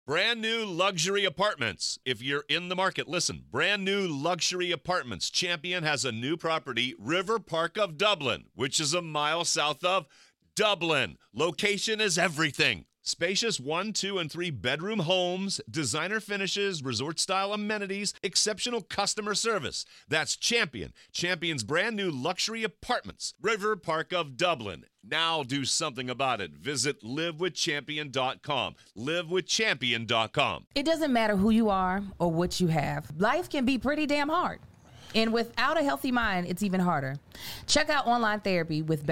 Brand new luxury apartments. If you're in the market, listen. Brand new luxury apartments. Champion has a new property, River Park of Dublin, which is a mile south of Dublin. Location is everything. Spacious 1, 2, and 3 bedroom homes, designer finishes, resort-style amenities, exceptional customer service. That's Champion. Champion's brand new luxury apartments, River Park of Dublin. Now do something about it. Visit livewithchampion.com. Livewithchampion.com. It doesn't matter who you are or what you have. Life can be pretty damn hard. And without a healthy mind, it's even harder. Check out online therapy with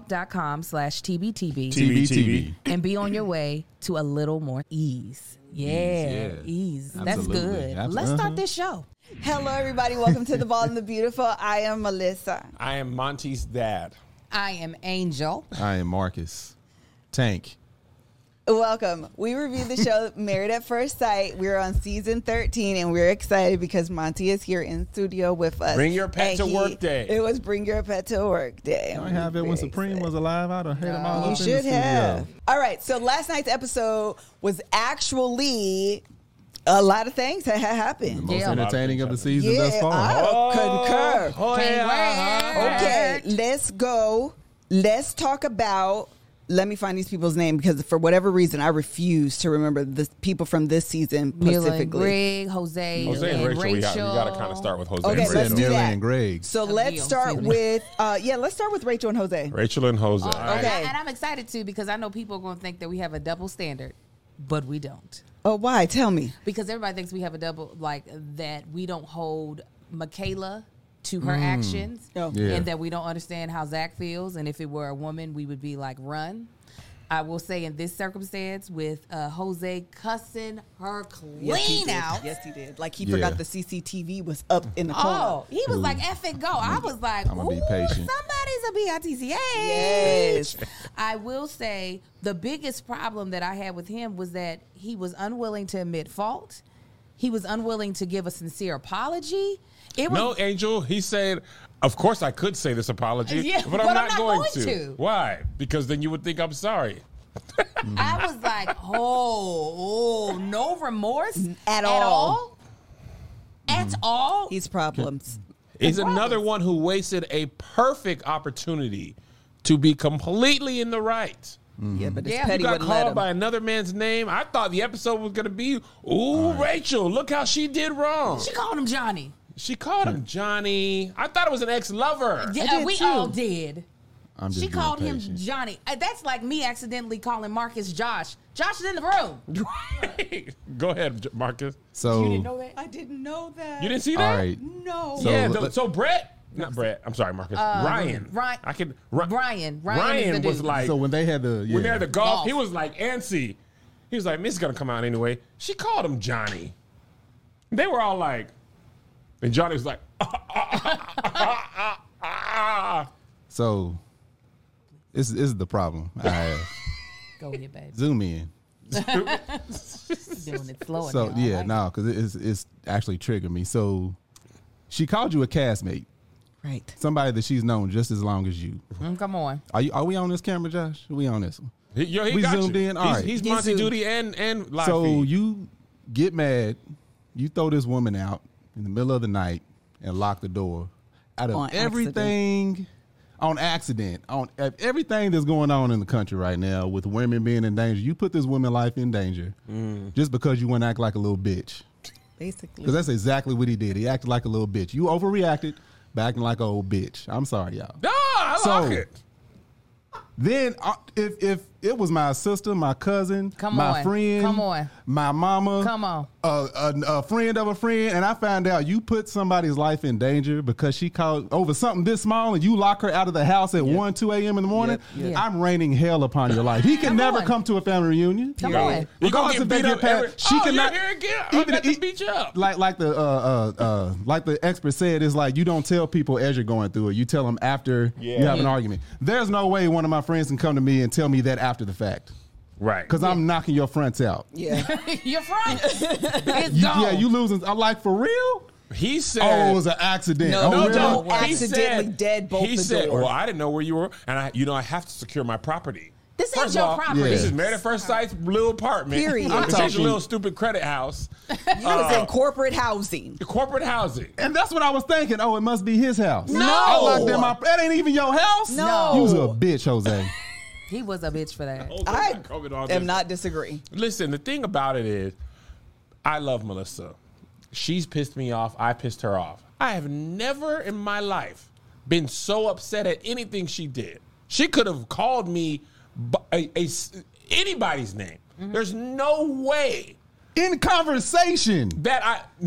BetterHelp.com/TBTB. TBTB. And be on your way to a little more ease. Yeah, ease. That's Absolutely. good. Absolutely. Let's start this show. Hello, everybody. Welcome to The Bald and the Beautiful. I am Melissa. I am Monty's dad. I am Angel. I am Marcus. Tank. Welcome. We reviewed the show Married at First Sight. We're on season 13, and we're excited because Monty is here in studio with us. Bring your pet And to work day. It was Bring Your Pet to Work Day. I have it when Supreme was alive. I'd have had him all You up in the should studio. have. All right. So last night's episode was actually a lot of things that had happened. Most Yeah. entertaining of the season thus far. I concur. Oh, yeah. Okay, let's go. Let's talk about. Let me find these people's name because for whatever reason I refuse to remember the people from this season Mila and specifically. Greg, Jose Jose and Rachel. We got to kind of start with Jose. Okay, and let's Rachel. do Mila that. and Greg. So That'd be let's on start season. with let's start with Rachel and Jose. Rachel and Jose. Okay. And I'm excited too because I know people are going to think that we have a double standard, but we don't. Oh, why? Tell me. Because everybody thinks we have a double, like that we don't hold Michaela to her actions, Oh. Yeah. and that we don't understand how Zach feels. And if it were a woman, we would be like, run. I will say in this circumstance with Jose cussing her clean out. Yes, he did. Like he Yeah. forgot the CCTV was up in the corner. Oh, he was like, F it, go. I was like, I'ma be ooh, patient. somebody's a BITCH. Yes. I will say the biggest problem that I had with him was that he was unwilling to admit fault. He was unwilling to give a sincere apology. It was, No, Angel, he said, of course I could say this apology, Yeah, but I'm not going going to. to. Why? Because then you would think I'm sorry. I was like, no remorse At all. At all. He's problems. He's another one who wasted a perfect opportunity to be completely in the right. Yeah, but his Yeah. petty You got wouldn't let called him. by another man's name. I thought the episode was going to be, ooh, Rachel, look how she did wrong. She called him Johnny. She called him Johnny. I thought it was an ex-lover. Yeah, did we too. all did. I'm just She being called him patient. Johnny. That's like me accidentally calling Marcus Josh. Josh is in the room. Go ahead, Marcus. So, You didn't know that? I didn't know that. You didn't see that? all right. No. So- Yeah, let- so Brett, not Brett. I'm sorry, Marcus. Ryan. Ryan- I can. Ryan is the was dude. like So when they had the when they had the golf, Golf. he was like antsy. He was like, "This is gonna come out anyway." She called him Johnny. They were all like, and Johnny was like, So this is the problem I have. Go ahead, baby. Zoom in. Doing it slower So now. yeah, Like, no, because it's actually triggered me. So she called you a castmate, Right. somebody that she's known just as long as you. Come on. Are we on this camera, Josh? Are we on this one? He We got zoomed you. in? All right. He's He Monty zoomed. Duty and live So feed. you get mad, you throw this woman out in the middle of the night and lock the door. Out of On everything, on accident, on everything that's going on in the country right now with women being in danger, you put this woman's life in danger just because you want to act like a little bitch. Basically. Because that's exactly what he did. He acted like a little bitch. You overreacted by acting like an old bitch. I'm sorry, y'all. No, I like it. Then if it was my sister, my cousin, Come my on. friend, Come on. my mama, Come on. a friend of a friend, and I found out you put somebody's life in danger because she called over something this small and you lock her out of the house at 1, 2 a.m. in the morning, Yep. I'm raining hell upon your life. He can Come never on. come to a family reunion. Come on. You Regardless gonna if they get get beat up past, she cannot. You're here again. I'm about to beat you up. Like the expert said, it's like you don't tell people as you're going through it. You tell them after you have an argument. There's no way one of my friends can come to me and tell me that after the fact. Right. Because I'm knocking your fronts out. Yeah. You're front. It's gone. Yeah, you losing. I'm like, for real? He said, Oh, it was an accident. No, oh, no, really? no. He Accidentally dead both He the said, doors. well, I didn't know where you were, and I have to secure my property. This First is of your all, property. This is Married at First Sight's little apartment. Period. I'm It's a talking- little stupid credit house. He was in corporate housing. The corporate housing. And that's what I was thinking. Oh, it must be his house. No. I locked in my. That ain't even your house. No. You was a bitch, Jose. He was a bitch for that. I am am not disagreeing. Listen, the thing about it is, I love Melissa. She's pissed me off. I pissed her off. I have never in my life been so upset at anything she did. She could have called me anybody's name. There's no way In conversation. that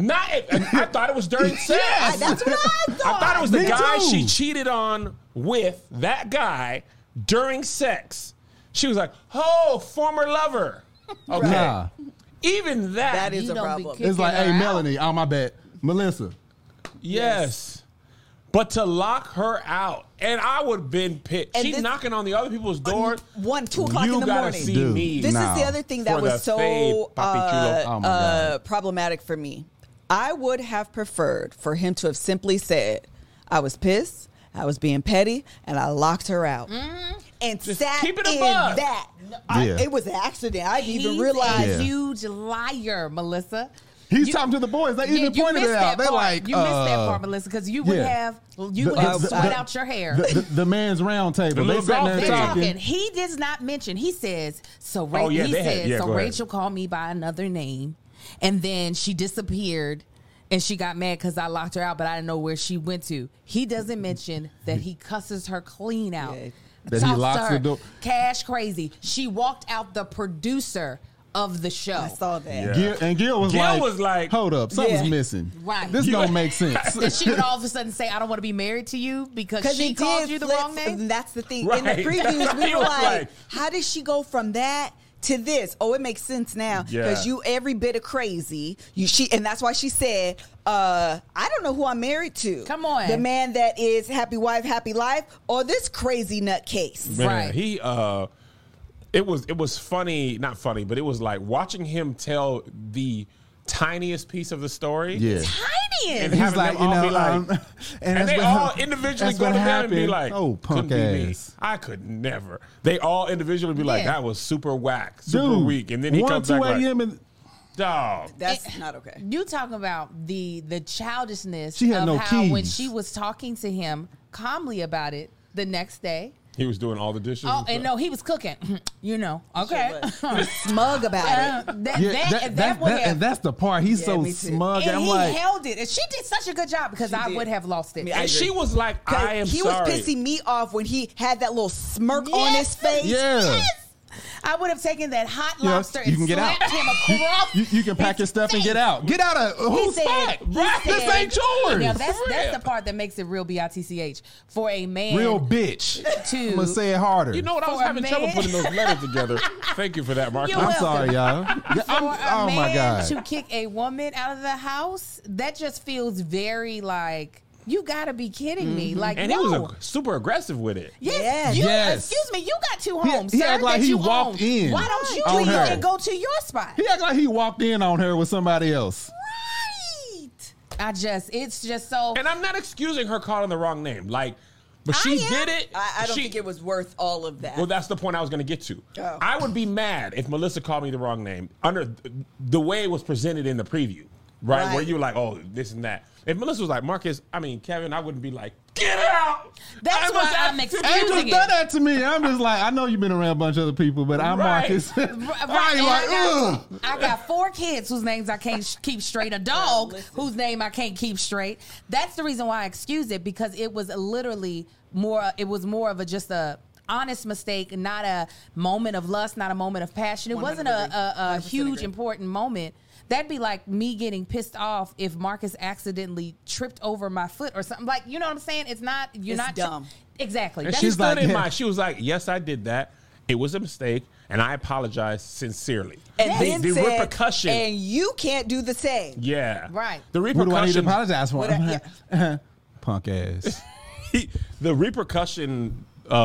I thought it was during sex. That's what I thought. I thought it was the Me guy too. she cheated on with, that guy, during sex. She was like, oh, former lover. Okay. Nah. Even that. That is You a don't be problem. kicking It's like, her hey, out. Melanie, on my bet. Melissa. Yes. But to lock her out, and I would have been pissed. And She's this- knocking on the other people's door. 2 o'clock You in the gotta morning. see Dude. me. This Nah. is the other thing that For was the so fade, papi chulo. Oh, my God. problematic for me. I would have preferred for him to have simply said, I was pissed, I was being petty, and I locked her out. And Just sat keep it a in buck. that. Yeah. It was an accident. I didn't even He's realize. a Yeah. huge liar, Melissa. He's You- talking to the boys. They Yeah, even pointed it out. They part. like, you missed that part, Melissa, because you would yeah. have sweat out your hair. The man's round table. The They little sitting golf there They're table. talking. talking. He does not mention. He says so. Oh, yeah, he they had- says yeah, so. go ahead. Rachel called me by another name, and then she disappeared, and she got mad because I locked her out, but I didn't know where she went to. He doesn't mention that he cusses her clean out. Yeah. That he Talks to locks her, the door. Cash crazy. She walked out the producer of the show. I saw that. Yeah. Gil was like, hold up, something's Yeah. missing. Right. This You- don't make sense. That she would all of a sudden say, "I don't want to be married to you because she he called did you the flip, wrong name." and that's the thing. In Right. the previews, we He were was like, like- how did she go from that to this? Oh, it makes sense now because Yeah. you every bit of crazy. And that's why she said, I don't know who I'm married to. Come on. The man that is happy wife, happy life, or this crazy nutcase. Man, Right. He it was funny, not funny, but it was like watching him tell the tiniest piece of the story. Yeah. Tiny. And He's having like, them you all know, be like, and and that's they what all hap- individually that's go what to them and be happened. like, oh, punk couldn't be me. ass. I could never. They all individually be like, Yeah. that was super whack, super Dude, weak. And then he 1, comes 2 back like, a.m. and dog. That's not okay. You talking about the childishness She had of no how when keys. she was talking to him calmly about it the next day. He was doing all the dishes. Oh, and and stuff. no, he was cooking. You know, okay. He was smug about it. and that's the part. He's Yeah, so me too. smug. And I'm he like, held it, and she did such a good job because I did. would have lost it. I mean, I And she agree. was like, I am He sorry. was pissing me off when he had that little smirk on his Yes. face. yeah. Yes. I would have taken that hot Yeah, lobster you and can get out. slapped him across. You can pack your stuff and get out. Get out of He whose said, spot? he This said- ain't yours. Now that's real. the part that makes it real bitch. For a man Real bitch. to I'm gonna say it harder. You know what? I was For a having trouble man- putting those letters together. Thank you for that, Marcus. You're I'm welcome. sorry, y'all. Yeah, for a oh man my god. to kick a woman out of the house, that just feels very like you gotta be kidding me. Like And no. he was super aggressive with it. Yes, Yes. you, Yes. excuse me, you got two He- homes, he sir, act like that he you walked own. in Why don't you on leave her. and go to your spot? He act like he walked in on her with somebody else. Right. It's just so. And I'm not excusing her calling the wrong name. Like, but she am. did it. I don't She- think it was worth all of that. Well, that's the point I was going to get to. Oh. I would be mad if Melissa called me the wrong name under the way it was presented in the preview, right? Right. Where you were like, oh, this and that. If Melissa was like, Kevin, I wouldn't be like, get out. That's I why was I'm acting- excusing Angel's it. done that to me. I'm just like, I know you've been around a bunch of other people, but I'm Right. Marcus. Right, I ain't and like, ugh. I got 4 kids whose names I can't keep straight. A dog listen. whose name I can't keep straight. That's the reason why I excused it, because it was literally more. It was more of just a honest mistake, not a moment of lust, not a moment of passion. It wasn't a 100% huge agree. important moment. That'd be like me getting pissed off if Marcus accidentally tripped over my foot or something. Like, you know what I'm saying? It's not. You're It's not dumb. Exactly. And That's she She's stood like, in yeah. my. She was like, yes, I did that. It was a mistake, and I apologize sincerely. and the, then the said, repercussion. and you can't do the same. Yeah. Right. The What do I need to repercussion. apologize for? What I- Punk ass. The repercussion,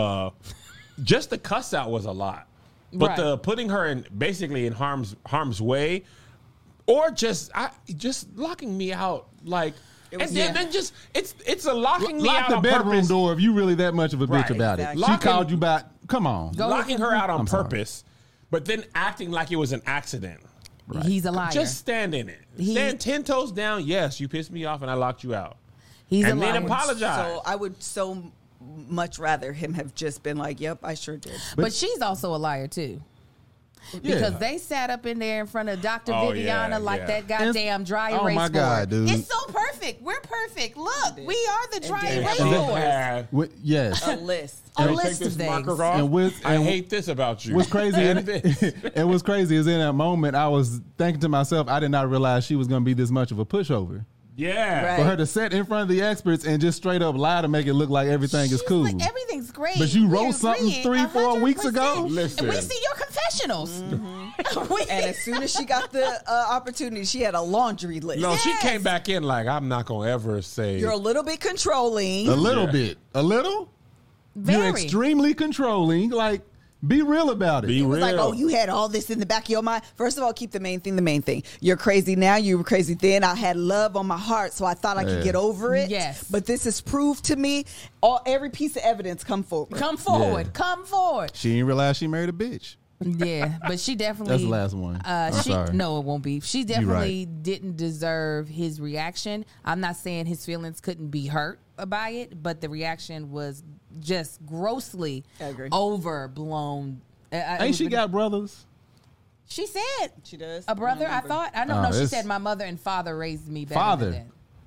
just the cuss out was a lot. But Right. the putting her in basically in harm's way, or just locking me out, like, was- and then just it's a locking me Lock out the on bedroom purpose. door if you really that much of a bitch Right. about Exactly. it. She Locking- called you about come on. Go locking her out on I'm sorry. purpose, but then acting like it was an accident. He's a liar. Just stand in it. Stand 10 toes down. Yes, you pissed me off and I locked you out. He's And a then liar. apologize. So I would so much rather him have just been like, "Yep, I sure did." But she's also a liar too. Because they sat up in there in front of Dr. Oh, Viviana yeah, like yeah. that goddamn dry Oh, erase my board. God, dude. It's so perfect. We're perfect. Look, we are the dry did. erase She board. had- Yes. A list. A Can we list take this of things. marker off? I and hate this about you. What's crazy And and this. and what's crazy is in that moment I was thinking to myself, I did not realize she was going to be this much of a pushover. Yeah. Right. For her to sit in front of the experts and just straight up lie to make it look like everything is She's cool. like, everything's great. But you wrote We're something agreeing 3-4 weeks ago? 100%. Listen. And we see your confessionals. We- And as soon as she got the opportunity, she had a laundry list. No, she Yes. came back in like, I'm not going to ever say. You're a little bit controlling. A little Yeah. bit. A little? Very. You're extremely controlling. Like, be real about it. Be It was like, real. oh, you had all this in the back of your mind. First of all, keep the main thing the main thing. You're crazy now. You were crazy then. I had love on my heart, so I thought I could Yeah. get over it. Yes. But this is proved to me. Every piece of evidence come forward. Come forward. Yeah. Come forward. She didn't realize she married a bitch. Yeah, but she definitely. That's the last one. I'm sorry. No, it won't be. She right. definitely didn't deserve his reaction. I'm not saying his feelings couldn't be hurt by it, but the reaction was just grossly I agree. overblown. Ain't she got brothers? She said She does. a brother. I remember. thought. I don't Oh, know. She it's- said my mother and father raised me better. Father. Than that.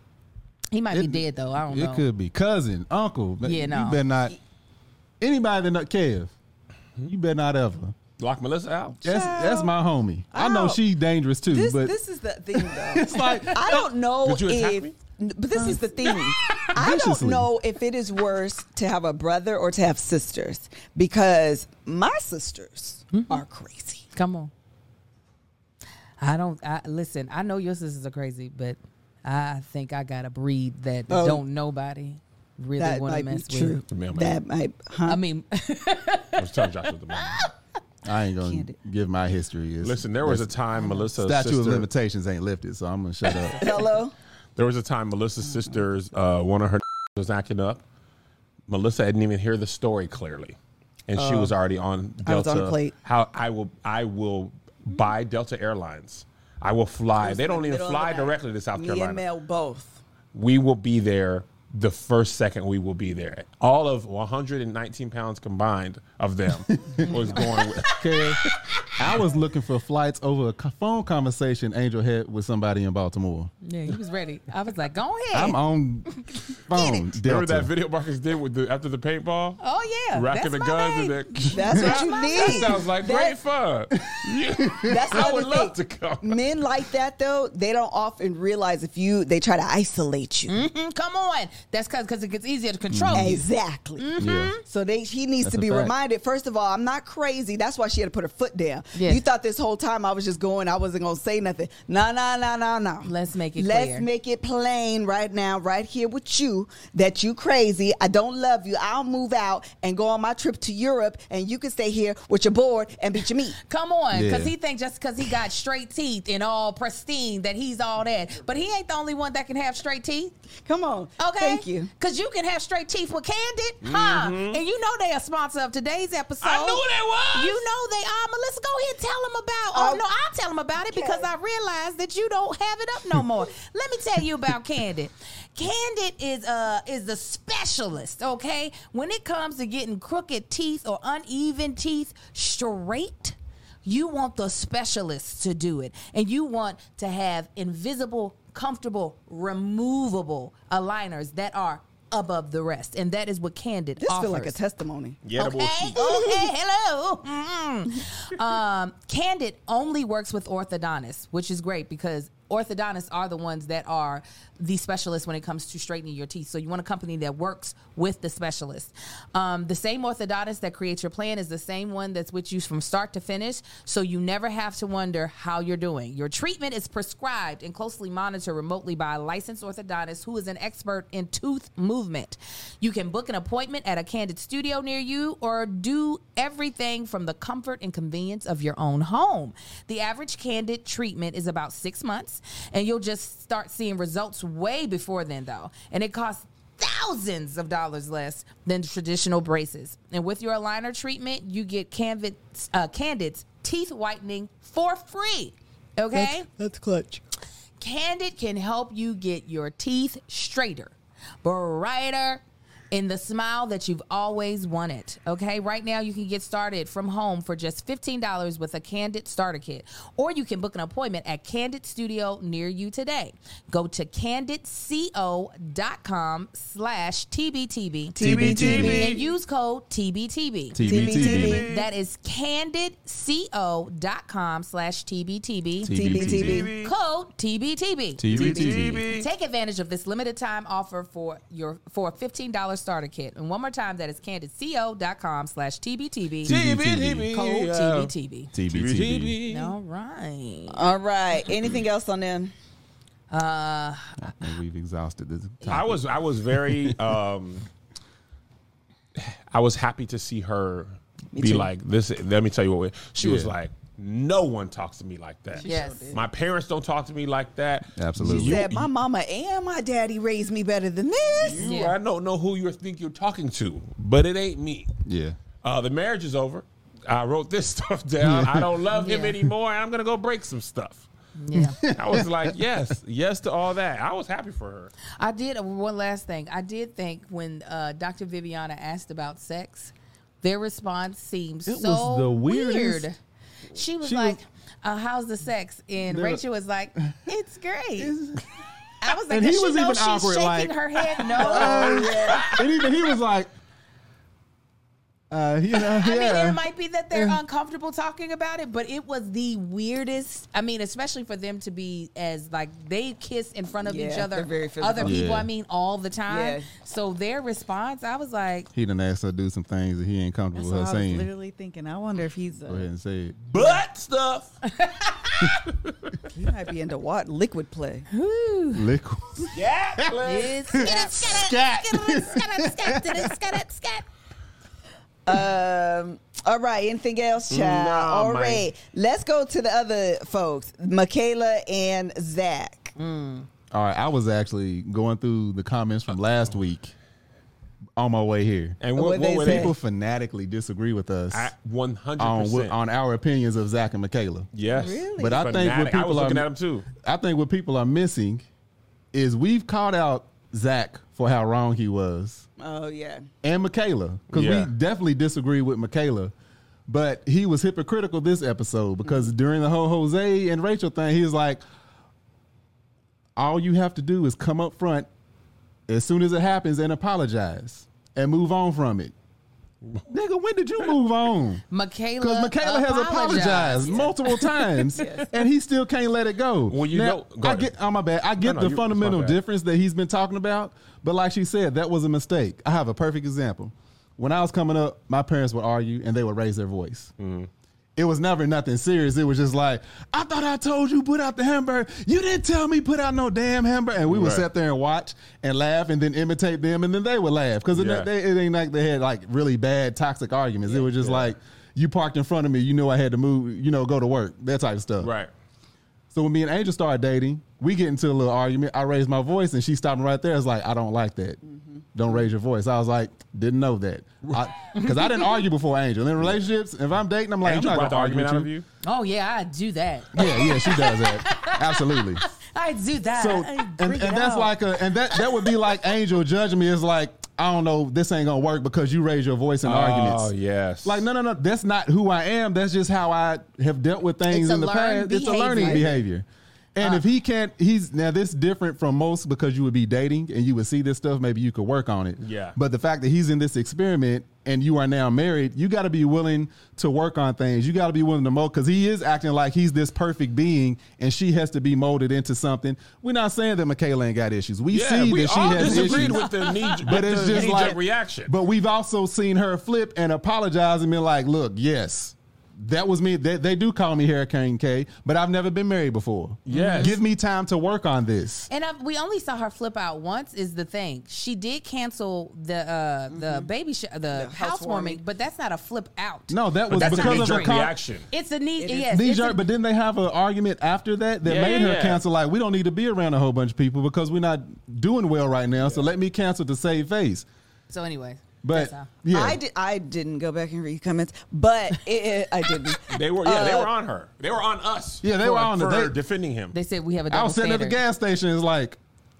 He might be dead though. I don't know. It could be cousin, uncle. But Yeah, no. You better not. Anybody that not Kev, you better not ever. Lock Melissa out. That's my homie. I know Oh. she's dangerous too, This but is the thing, though. it's like I don't know Did you attack if. me? But this is the thing. I don't Viciously. know if it is worse to have a brother or to have sisters, because my sisters are crazy. Come on. Listen, I know your sisters are crazy, but I think I got a breed that Oh. don't nobody really That want to might be mess true. with. The mailman. That might. Huh? I mean, I was telling Joshua the mailman. I ain't gonna Can't- give my history. Listen, there was a time Melissa's statute of sister, limitations ain't lifted, so I'm gonna shut up. Hello. There was a time Melissa's sisters, one of her was acting up. Melissa didn't even hear the story clearly, and she was already on Delta. I was on the plate. How I will buy Delta Airlines. I will fly. They don't even Middle of fly the night. directly to South Me Carolina. and Mel both. We will be there the first second we will be there. All of 119 pounds combined of them was going with. Okay. I was looking for flights over a phone conversation Angel had with somebody in Baltimore. yeah, he was ready. I was like, go ahead. I'm on phone. Delta. Remember that video Marcus did with after the paintball? oh yeah, Racking the that's my guns babe. and That's what you that need. sounds like great fun. That's I the would other love to thing. come. Men like that though, they don't often realize they try to isolate you. Come on, that's because it gets easier to control you. Exactly. Yeah. So he needs That's to a be fact. reminded. First of all, I'm not crazy. That's why she had to put her foot down. Yes. You thought this whole time I was just going. I wasn't gonna say nothing. No. Let's make it Let's clear. make it plain right now, right here with you, that you crazy. I don't love you. I'll move out and go on my trip to Europe, and you can stay here with your board and beat your meat. Come on, because Yeah. he thinks just because he got straight teeth and all pristine that he's all that. But he ain't the only one that can have straight teeth. Come on. Okay. Thank you. Because you can have straight teeth with Candid, huh? And you know they are sponsor of today's episode. I knew they was. You know they are. Melissa, go ahead and tell them about. Oh, no, I'll tell them about it because I realized that you don't have it up no more. Let me tell you about Candid. Candid is the specialist, okay? When it comes to getting crooked teeth or uneven teeth straight, you want the specialists to do it. And you want to have invisible, comfortable, removable aligners that are above the rest. And that is what Candid This offers. feels like a testimony. Gettable Okay, sheet. hello. Candid only works with orthodontists, which is great because orthodontists are the ones that are the specialists when it comes to straightening your teeth. So you want a company that works with the specialist. The same orthodontist that creates your plan is the same one that's with you from start to finish. So you never have to wonder how you're doing. Your treatment is prescribed and closely monitored remotely by a licensed orthodontist who is an expert in tooth movement. You can book an appointment at a Candid studio near you or do everything from the comfort and convenience of your own home. The average Candid treatment is about 6 months, and you'll just start seeing results way before then, though. And it costs thousands of dollars less than traditional braces. And with your aligner treatment, you get Candid's teeth whitening for free. Okay? That's clutch. Candid can help you get your teeth straighter, brighter, in the smile that you've always wanted. Okay, right now you can get started from home for just $15 with a Candid starter kit, or you can book an appointment at Candid Studio near you today. Go to candidco.com/TBTB TBTB. and use code TBTB. TBTB. That is candidco.com/TBTB. TBTB. Code TBTB. TBTB. Take advantage of this limited time offer for a $15 starter kit. And one more time, that is candidco.com/TBTB. TBTB. Code TBTB. TBTB. All right. All right. Anything else on them? I think we've exhausted this topic. I was very I was happy to see her be too. like this. Let me tell you what she was Yeah. like. No one talks to me like that. Yes. My parents don't talk to me like that. Absolutely. She said, my mama and my daddy raised me better than this. Yeah. I don't know who you think you're talking to, but it ain't me. Yeah. The marriage is over. I wrote this stuff down. I don't love him Yeah. anymore, and I'm gonna go break some stuff. Yeah. I was like, yes to all that. I was happy for her. I did one last thing. I did think when Dr. Viviana asked about sex, their response seemed It so was the weirdest. weird. She was She like, was- how's the sex? And There- Rachel was like, it's great. I was like, And does he she was know even she's awkward, shaking like- her head? No. And even he was like, I mean, it yeah. might be that they're uncomfortable talking about it, but it was the weirdest. I mean, especially for them to be as like they kiss in front of Yeah, each other, they're very physical. other people. Yeah. I mean, all the time. Yeah. So their response, I was like, He done asked her to do some things that he ain't comfortable That's with what her I was saying. literally thinking. I wonder if he's Go ahead and say it. Butt stuff. he might be into what liquid play. Liquid. Yeah. it's All right. Anything else, child? Nah, All man. right. Let's go to the other folks, Michaela and Zach. All right, I was actually going through the comments from last week on my way here. And What what they were say? they? People fanatically disagree with us 100%. on our opinions of Zach and Michaela. Yes. Really? But I think what Fanatic. I was people looking are at him too. I think what people are missing is we've called out Zach for how wrong he was, Oh yeah. and Michaela, because Yeah. we definitely disagree with Michaela. But he was hypocritical this episode because during the whole Jose and Rachel thing, he was like, all you have to do is come up front as soon as it happens and apologize and move on from it. Nigga, when did you move on? Michaela. Because Michaela has apologized multiple times, and he still can't let it go. Well, you Now, know- go I ahead. get. Oh my bad. I get No, the it's my fundamental bad. difference that he's been talking about, but like she said, that was a mistake. I have a perfect example. When I was coming up, my parents would argue and they would raise their voice. Mm-hmm. It was never nothing serious. It was just like, I thought I told you put out the hamburger. You didn't tell me put out no damn hamburger. And we would Right. sit there and watch and laugh and then imitate them and then they would laugh. Because Yeah. it ain't like they had like really bad toxic arguments. It was just like, you parked in front of me, you know I had to move, go to work, that type of stuff. Right. So when me and Angel started dating, we get into a little argument. I raised my voice and she stopped me right there. It's like, I don't like that. Don't raise your voice. I was like, didn't know that. Because I didn't argue before Angel. In relationships, if I'm dating, I'm like, Angel I'm brought not the going to argument out argue of with you. Oh yeah, I do that. Yeah, she does that. Absolutely. I do that. So, I and bring it that's out. like that would be like Angel judging me as like, I don't know, this ain't going to work because you raise your voice in arguments. Oh, yes. Like, no. That's not who I am. That's just how I have dealt with things It's a in the learned past. It's a learning behavior. And if he can't, now this is different from most because you would be dating and you would see this stuff, maybe you could work on it. Yeah. But the fact that he's in this experiment and you are now married, you got to be willing to work on things. You got to be willing to mold because he is acting like he's this perfect being and she has to be molded into something. We're not saying that Michaela ain't got issues. We see we that she all has disagreed issues. with the knee, But it's just like reaction. But we've also seen her flip and apologize and be like, "Look, yes, that was me. They do call me Hurricane K, but I've never been married before. Yes. Give me time to work on this. And we only saw her flip out once. Is the thing she did cancel the baby the housewarming, but that's not a flip out. No, that was That's a because of knee-jerk the reaction. It's a knee. It is. Yes, Knee it's a- jerk, but then they have an argument after that Yeah, made her yeah. cancel. Like, we don't need to be around a whole bunch of people because we're not doing well right now. So let me cancel to save face. So anyway, But that's how. yeah, I didn't go back and read comments, but I didn't. They were they were on her. They were on us. Yeah, they were on her. for They- defending him. They said we have a I double was sitting at the standard. gas station. It's like,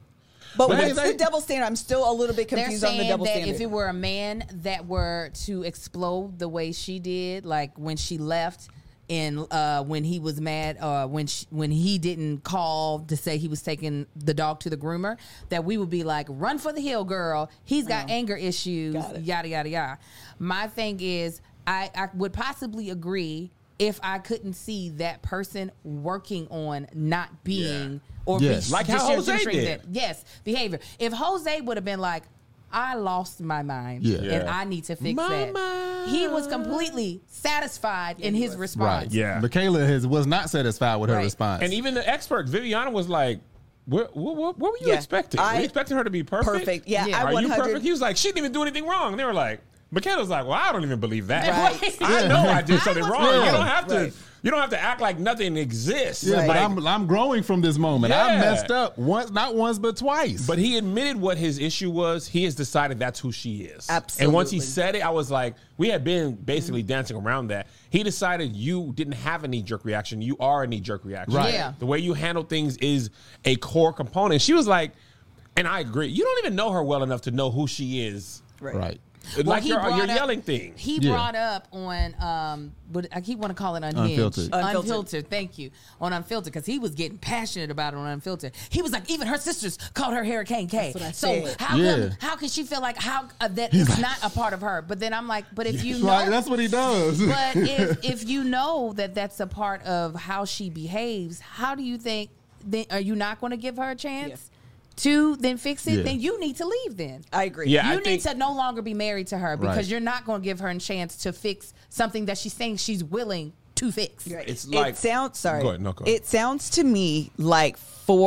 But But what's they- the double standard? I'm still a little bit They're confused on the saying double that standard. if it were a man that were to explode the way she did, like when she left and when he was mad, when he didn't call to say he was taking the dog to the groomer, that we would be like, run for the hill, girl. He's got anger issues, Got it. yada, yada, yada. My thing is, I would possibly agree if I couldn't see that person working on not being or Yes. Like how Jose demonstrating did. that- Yes, behavior. If Jose would have been like, I lost my mind Yeah. and Yeah. I need to fix My that. mind. He was completely satisfied in his response. right. Yeah. Michaela was not satisfied with her Right. response. And even the expert, Viviana, was like, what were you Yeah. expecting? Were you expecting her to be perfect? Perfect. Yeah, Yeah. I Are you 100. perfect? He was like, she didn't even do anything wrong. And they were like, Michaela's like, well, I don't even believe that. Right. I know I did something wrong. Yeah. You don't have to. Right. You don't have to act like nothing exists. yeah, Right. but I'm growing from this moment. I Yeah. messed up not once, but twice. But he admitted what his issue was. He has decided that's who she is. Absolutely. And once he said it, I was like, we had been basically dancing around that. He decided you didn't have a knee-jerk reaction. You are a knee-jerk reaction. Right. Yeah. The way you handle things is a core component. She was like, and I agree, you don't even know her well enough to know who she is. right. Like he you're brought up- yelling things. He Yeah. brought up on, but I keep want to call it Unhinged. Unfiltered. Unfiltered. Thank you. On Unfiltered, because he was getting passionate about it on Unfiltered. He was like, even her sisters called her Hurricane K. That's what I So said. Yeah. how can she feel like that it's not a part of her? But then I'm like, but if you know, Like, that's what he does. but if you know that that's a part of how she behaves, how do you think? Then are you not going to give her a chance to then fix it? Yeah. Then you need to leave. Then I agree. Yeah. you I need think- to no longer be married to her because Right. you're not going to give her a chance to fix something that she's saying she's willing to fix. Right. It's like- it sounds. Sorry. Go ahead. No, go ahead. It sounds to me like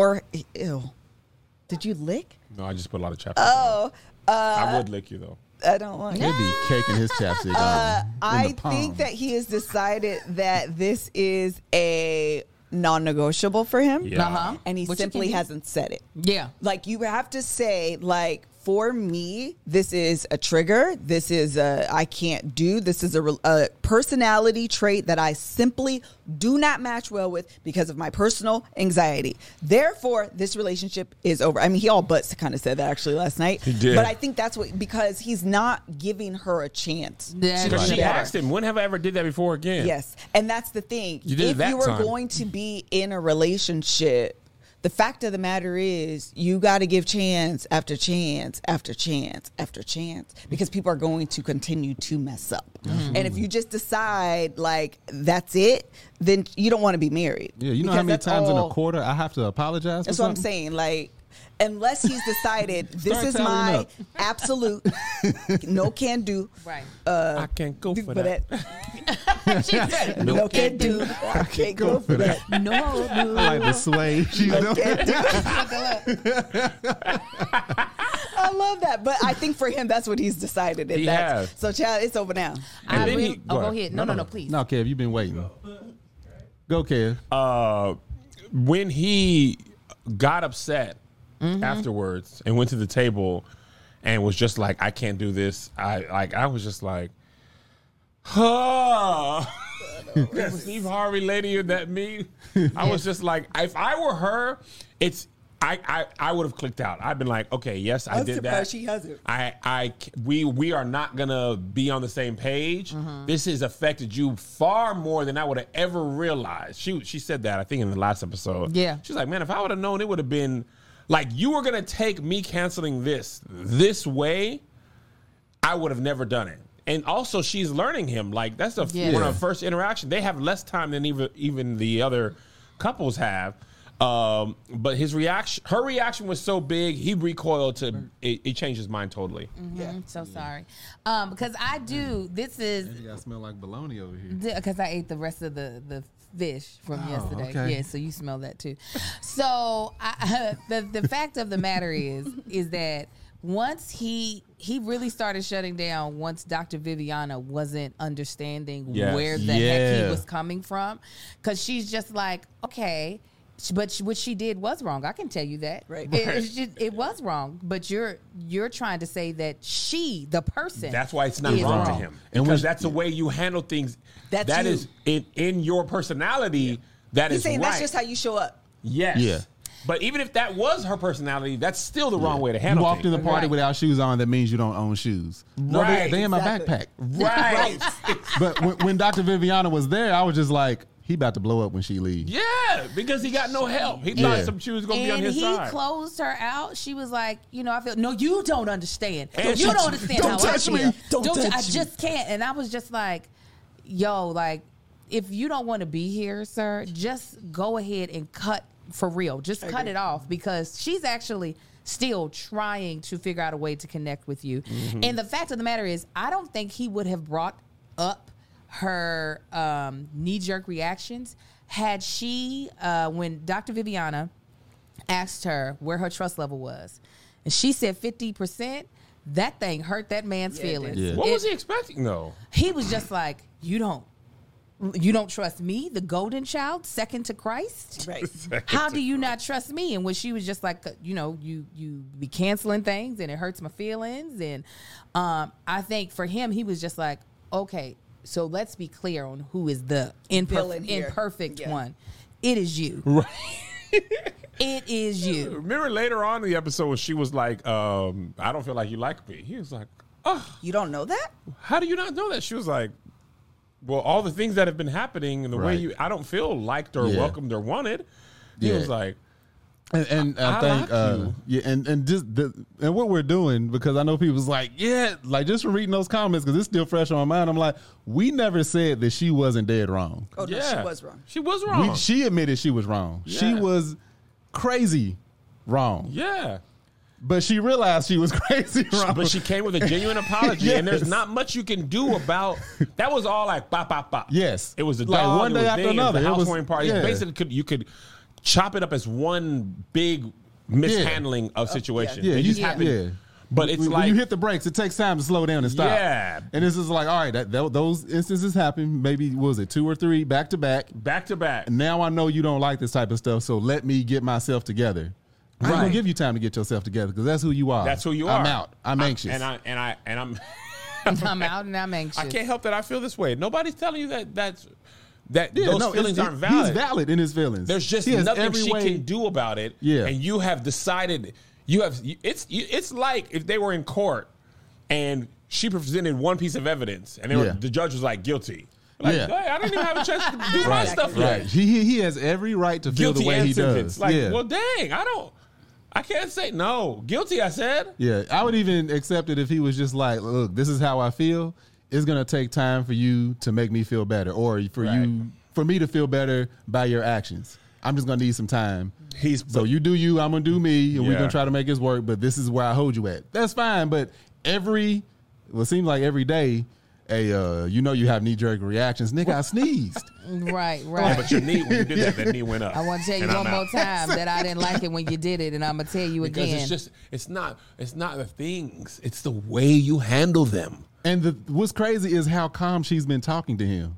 ew. Did you lick? No, I just put a lot of chapstick on. I would lick you, though. I don't want. He'd be caking his chapstick on. in I the palm. think that he has decided that this is a non-negotiable for him. Yeah. Uh-huh. And he Which it simply can be. hasn't said it. Yeah. Like, you have to say, like, for me, this is a trigger. This is I can't do. This is a personality trait that I simply do not match well with because of my personal anxiety. Therefore, this relationship is over. I mean, he all but kind of said that actually last night. He did. But I think that's what, because he's not giving her a chance. Yeah, to Because do she better. asked him, when have I ever did that before again? Yes. And that's the thing. You did it If that you were time. going to be in a relationship, the fact of the matter is you got to give chance after chance after chance after chance because people are going to continue to mess up. Mm-hmm. And if you just decide like that's it, then you don't want to be married. Yeah, you know Because how many that's times in a all- quarter I have to apologize for That's what I'm something? saying. Like, unless he's decided this Start is tallying my up. absolute no can do. Right. I can't go for that. She said it. No can do. I can't go for that. No. I like the sway. She's No can do. I love that, but I think for him, that's what he's decided. He has. So, child, it's over now. And then he- Go go ahead. ahead. No, please. No, Kev, you've been waiting. Go, Kev. When he got upset afterwards and went to the table and was just like, I can't do this. I was just like, that Steve Harvey lady or that me. I was just like, if I were her, I would have clicked out. I'd been like, okay, yes, I I'm did surprised that. she hasn't. We are not gonna be on the same page. This has affected you far more than I would have ever realized. She said that, I think, in the last episode. Yeah. She's like, man, if I would have known, it would have been like, you were gonna take me canceling this way, I would have never done it. And also, she's learning him. Like, that's Yeah. one of the first interaction. They have less time than even the other couples have. But her reaction was so big, he recoiled to it changed his mind totally. So sorry. Because I do, this is... You gotta smell like bologna over here. Because I ate the rest of the fish from yesterday. okay. Yeah, so you smell that too. So the fact of the matter is that once he really started shutting down once Dr. Viviana wasn't understanding where the heck he was coming from. Because she's just like, okay... But what she did was wrong. I can tell you that. Right. It was wrong. But you're trying to say that she, the person, that's why it's not is wrong to wrong. him. Because that's the way you handle things. That you. is in your personality. That He's is saying right. that's just how you show up. Yes. Yeah. But even if that was her personality, that's still the wrong way to You handle walked in things. the party Right. without shoes on, that means you don't own shoes. No, Right. they in my Exactly. backpack. Right. But when Dr. Viviana was there, I was just like, he about to blow up when she leaves. Yeah, because he got no help. He thought she was going to be on And his he side. closed her out. She was like, I feel, no, you don't understand. And You she- don't understand Don't how touch I me. feel. Don't touch I me. just can't. And I was just like, yo, like, if you don't want to be here, sir, just go ahead and cut for real. Just cut it off, because she's actually still trying to figure out a way to connect with you. And the fact of the matter is, I don't think he would have brought up her knee-jerk reactions had she, when Dr. Viviana asked her where her trust level was, and she said 50%, that thing hurt that man's feelings. Yeah. What was he expecting, though? He was just like, you don't trust me, the golden child, second to Christ? Right. How do you not trust me? And when she was just like, you be canceling things and it hurts my feelings. And I think for him, he was just like, okay, so let's be clear on who is the Villain here. imperfect Yeah. one. It is you. Right. It is you. Remember later on in the episode when she was like, I don't feel like you like me. He was like, oh, You don't know that? how do you not know that? She was like, well, all the things that have been happening and the way Right. I don't feel liked or Yeah. welcomed or wanted. He Yeah. was like, And I I think, like you. and just and what we're doing, because I know people's like, like just from reading those comments, because it's still fresh on my mind. I'm like, we never said that she wasn't dead wrong. Oh, no, yeah. she was wrong. She was wrong. She admitted she was wrong. She Yeah. was crazy wrong, yeah. but she realized she was crazy wrong. But she came with a genuine apology, and there's not much you can do about that. Was all like bop bop bop. Yes. it was the Like, dog, one it day was after thing, it was another. The It was- housewarming party. yeah. Basically, you could chop it up as one big mishandling of situation. yeah, It just you- happened. yeah. But it's when like you hit the brakes, it takes time to slow down and stop. Yeah. And it's just like, all right, those instances happen. Maybe, what was it, 2 or 3 back to back? back to back. Now I know you don't like this type of stuff, so let me get myself together. I'm Right. gonna give you time to get yourself together, because that's who you are. That's who you are. I'm out. I'm anxious. and I'm. I'm out and I'm anxious. I can't help that I feel this way. Nobody's telling you that Yeah, those no, feelings it's- aren't valid. He's valid in his feelings. There's just He has nothing every she way- can do about it. Yeah. And you have decided it's like if they were in court and she presented one piece of evidence and Yeah. the judge was like guilty. Like, Yeah. hey, I didn't even have a chance to do my stuff Right. yet. He has every right to feel Guilty the way and he sentence. does. Like, yeah. well, dang, I can't say no. Guilty, I said. Yeah, I would even accept it if he was just like, look, this is how I feel. It's going to take time for you to make me feel better, or for me to feel better by your actions. I'm just going to need some time. So you do you, I'm going to do me, and we're Yeah. going to try to make this work, but this is where I hold you at. That's fine, but it seems like every day, you have knee-jerk reactions. Nigga, I sneezed. Right. Yeah, but your knee, when you did that knee went up. I want to tell you And one I'm more out. time that I didn't like it when you did it, and I'm gonna tell you Because again. it's not the things. It's the way you handle them. And what's crazy is how calm she's been talking to him.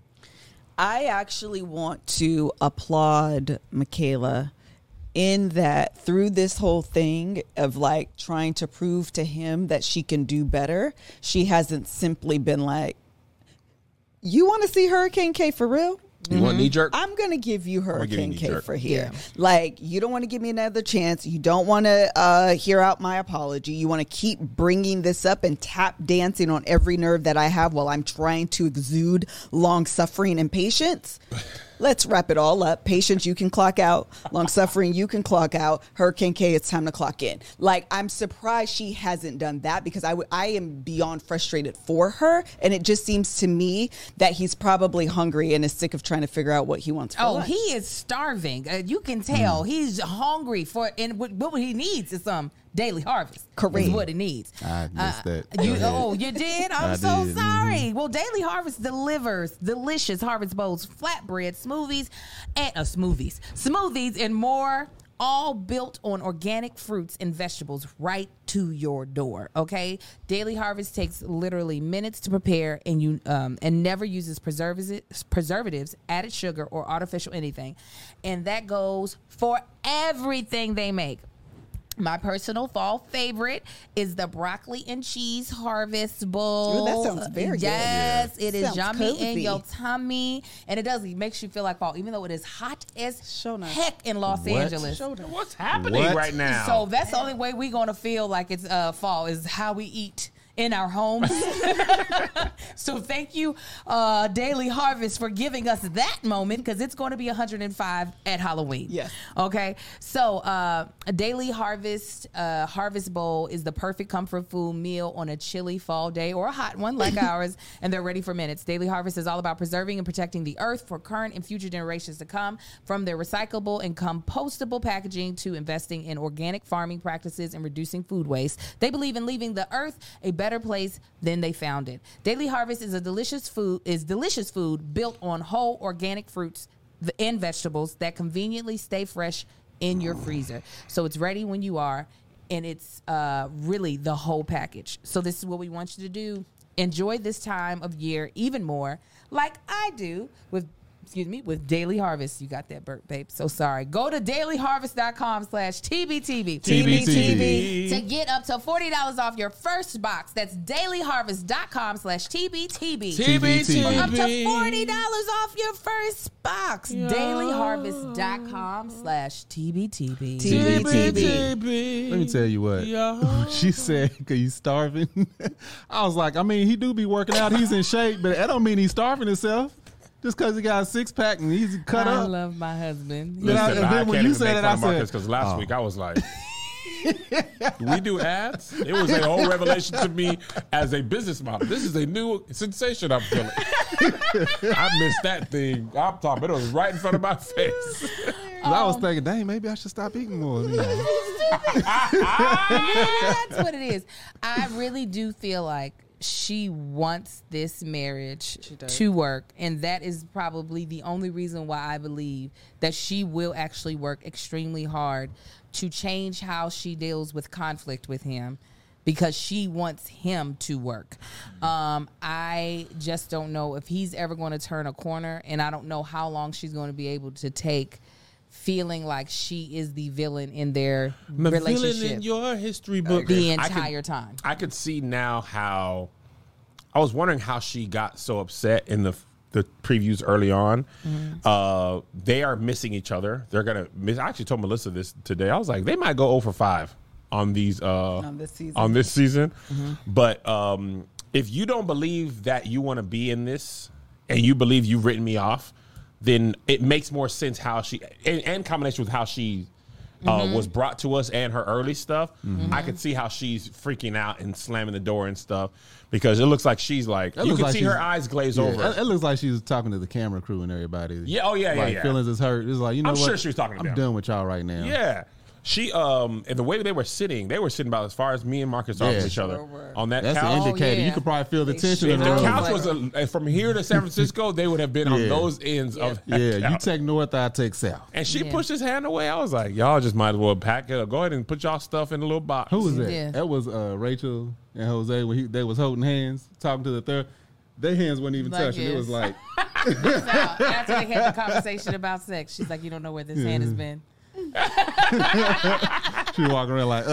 I actually want to applaud Michaela in that through this whole thing of like trying to prove to him that she can do better, she hasn't simply been like, you want to see Hurricane K for real? You want knee jerk? I'm going to give you gonna give you Hurricane K knee-jerk. for here. Yeah. Like, you don't want to give me another chance. You don't want to hear out my apology. You want to keep bringing this up and tap dancing on every nerve that I have while I'm trying to exude long suffering and patience. let's wrap it all up. Patience, you can clock out. Long suffering, you can clock out. Hurricane K, it's time to clock in. Like, I'm surprised she hasn't done that because I am beyond frustrated for her. And it just seems to me that he's probably hungry and is sick of trying to figure out what he wants for lunch. He is starving. You can tell he's hungry for, and what he needs is some Daily Harvest. Correct. Is what it needs. I missed that. You did? I'm I so did. sorry. Mhm. Well, Daily Harvest delivers delicious harvest bowls, flatbread, smoothies, and more, all built on organic fruits and vegetables right to your door. Okay, Daily Harvest takes literally minutes to prepare, and never uses preservatives, added sugar, or artificial anything, and that goes for everything they make. My personal fall favorite is the broccoli and cheese harvest bowl. Ooh, that sounds very good. Yes, it is Sounds yummy in cozy. your tummy, and it makes you feel like fall, even though it is hot as So nice. heck in Los Angeles. What's happening What? right now? So that's the only way we're gonna feel like it's fall is how we eat in our homes. So thank you, Daily Harvest, for giving us that moment, because it's going to be 105 at Halloween. Yes. Okay. So a Daily Harvest Harvest Bowl is the perfect comfort food meal on a chilly fall day or a hot one like ours, and they're ready for minutes. Daily Harvest is all about preserving and protecting the earth for current and future generations to come. From their recyclable and compostable packaging to investing in organic farming practices and reducing food waste, they believe in leaving the earth a better place than they found it. Daily Harvest is delicious food built on whole organic fruits and vegetables that conveniently stay fresh in your freezer. So it's ready when you are, and it's really the whole package. So this is what we want you to do. Enjoy this time of year even more, like I do with Daily Harvest. You got that, Bert, babe. So sorry. Go to dailyharvest.com/TBTB. TBTB. To get up to $40 off your first box. That's dailyharvest.com/TBTB. TBTB. For up to $40 off your first box. Dailyharvest.com/TBTB. TBTB. Let me tell you what. She said, "Cause he's starving." I was like, I mean, he do be working out. He's in shape, but that don't mean he's starving himself. Just because he got a six pack and he's cut I up. love my husband. Then I- Listen, and then I when can't you even said make it, fun I of Marcus said, because last week I was like, do we do ads? It was a whole revelation to me as a business model. This is a new sensation I'm feeling. I missed that thing. I'm talking, it was right in front of my face. 'Cause I was thinking, dang, maybe I should stop eating more. You know? That's what it is. I really do feel like she wants this marriage to work, and that is probably the only reason why I believe that she will actually work extremely hard to change how she deals with conflict with him, because she wants him to work. I just don't know if he's ever going to turn a corner, and I don't know how long she's going to be able to take feeling like she is the villain in their relationship Villain in your history book. the entire time. I could see now how I was wondering how she got so upset in the previews early on. They are missing each other. They're gonna miss. I actually told Melissa this today. I was like, they might go 0 for 5 on these on this season. But if you don't believe that you want to be in this, and you believe you've written me off, then it makes more sense how she, and combination with how she was brought to us and her early stuff. I could see how she's freaking out and slamming the door and stuff, because it looks like she's like, you can see her eyes glaze over. It looks like she was talking to the camera crew and everybody. Yeah, oh yeah, like, yeah. Feelings is hurt. It's like, you know I'm what? sure she was talking to I'm them. done with y'all right now. Yeah. She and the way they were sitting about as far as me and Marcus are from each other on that That's couch. an indicator. yeah. You could probably feel the tension If in the the room. couch was from here to San Francisco, they would have been on Yeah. those ends of that Yeah, you couch. take north, I take south. And she Yeah. pushed his hand away. I was like, y'all just might as well pack it up. Go ahead and put y'all stuff in a little box. Who was that? Yeah. That was Rachel and Jose when they was holding hands, talking to the third. Their hands weren't even Like touching. It was this. like, After they had the conversation about sex, she's like, you don't know where this hand has been. she was walking around like,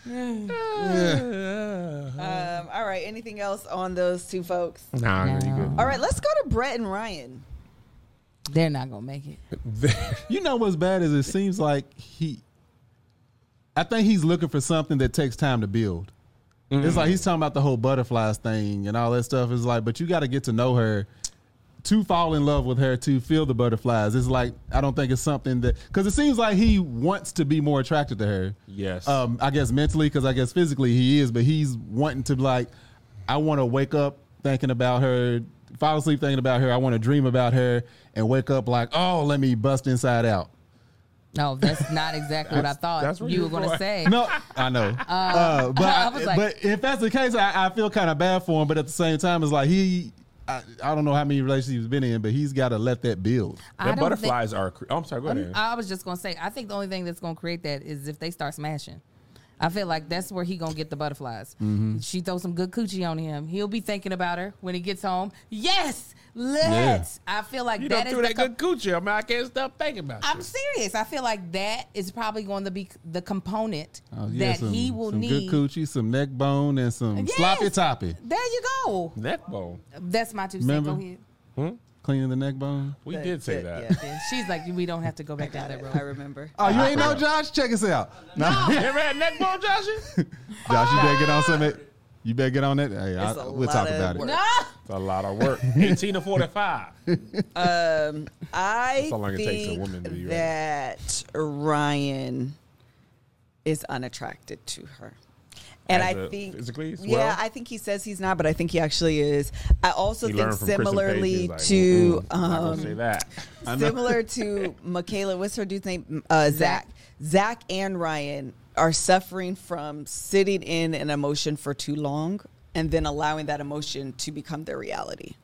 All right. Anything else on those two folks? Nah, you good. All right. Let's go to Brett and Ryan. They're not going to make it. You know what's bad is it seems like I think he's looking for something that takes time to build. It's like he's talking about the whole butterflies thing and all that stuff. It's like, but you got to get to know her to fall in love with her, to feel the butterflies. It's like, I don't think it's something that, because it seems like he wants to be more attracted to her. Yes. I guess mentally, because I guess physically he is, but he's wanting to, like, I want to wake up thinking about her, fall asleep thinking about her. I want to dream about her and wake up like, oh, let me bust inside out. No, that's not exactly what I thought you were going to say. No, I know. I was like- but if that's the case, I feel kind of bad for him. But at the same time, it's like I don't know how many relationships he's been in, but he's got to let that build. The butterflies are. Oh, I'm sorry. Go ahead. I was just going to say, I think the only thing that's going to create that is if they start smashing. I feel like that's where he gonna get the butterflies. Mm-hmm. She throws some good coochie on him. He'll be thinking about her when he gets home. Yes, let's. Yeah. I feel like you that is that good coochie. I mean, I can't stop thinking about. I'm serious. I feel like that is probably going to be the component that some, he will some need. Good coochie, some neck bone, and some sloppy toppy. There you go. Neck bone. That's my 2 cents. Go ahead. Cleaning the neck bone. We did say that. Yeah. She's like, we don't have to go back down that road. I remember. Oh, you ain't know, Josh? Check us out. You ever had neck bone, Joshy? Josh, you better get on some. You better get on that. Hey, we'll talk about work. it. No. It's a lot of work. 18 to 45. I how long it takes a think woman to be ready. that Ryan is unattracted to her. And As I think physically as well? yeah, I think he says he's not, but I think he actually is. I also He think learned from Kristen similarly Page, he's to like, I'm not gonna say that. similar to Michaela, what's her dude's name? Zach. Zach and Ryan are suffering from sitting in an emotion for too long and then allowing that emotion to become their reality.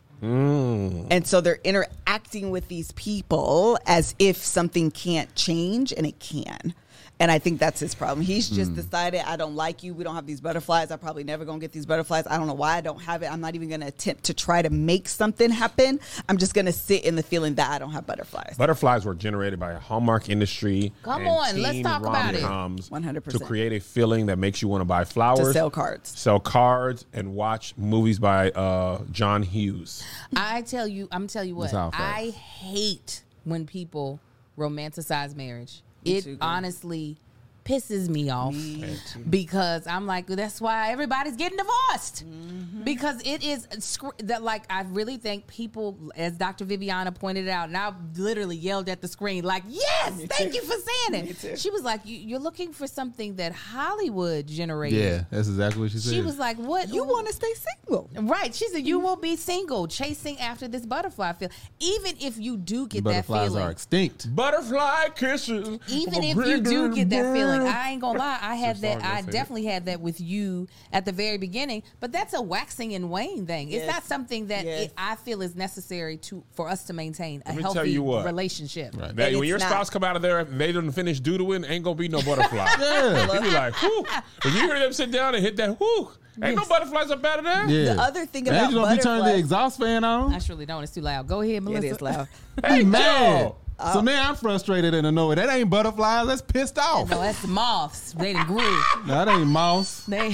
And so they're interacting with these people as if something can't change, and it can. And I think that's his problem. He's just decided, I don't like you. We don't have these butterflies. I'm probably never going to get these butterflies. I don't know why I don't have it. I'm not even going to attempt to try to make something happen. I'm just going to sit in the feeling that I don't have butterflies. Butterflies were generated by a Hallmark industry. Come and on, let's teen talk about it. rom-coms 100%. To create a feeling that makes you want to buy flowers. To sell cards. Sell cards and watch movies by John Hughes. I'm tell you what. That's all facts. I hate when people romanticize marriage. It too, girl. honestly pisses me off because I'm like, that's why everybody's getting divorced, because it is that, like, I really think people, as Dr. Viviana pointed out, and I literally yelled at the screen like, yes, thank you for saying it. She was like, you're looking for something that Hollywood generated. Yeah, that's exactly what she said. She was like, what? You want to stay single. Right. She said, you will be single, chasing after this butterfly feel. Even if you do get that Butterflies feeling. are extinct. Butterfly kisses. Even if you do get that feeling, I ain't gonna lie, I had That's that. all I'm I gonna say. definitely had that with you at the very beginning. But that's a waxing and wane thing. It's Yes. not something that Yes. I feel is necessary for us to maintain a me tell healthy you what. relationship. That, And when it's your not. spouse come out of there, if they don't finish doodling, ain't gonna be no butterfly. Yeah. You be like, whew. When you hear them sit down and hit that, whew, ain't no butterflies up out of there. Yeah. The other thing Man, about you don't be turning the butterflies- exhaust fan on. I surely don't. It's too loud. Go ahead, Melissa. It is loud. He mad. yo. So now I'm frustrated and annoyed. That ain't butterflies. That's pissed off. No, that's moths. They done grew. No, that ain't mouse. They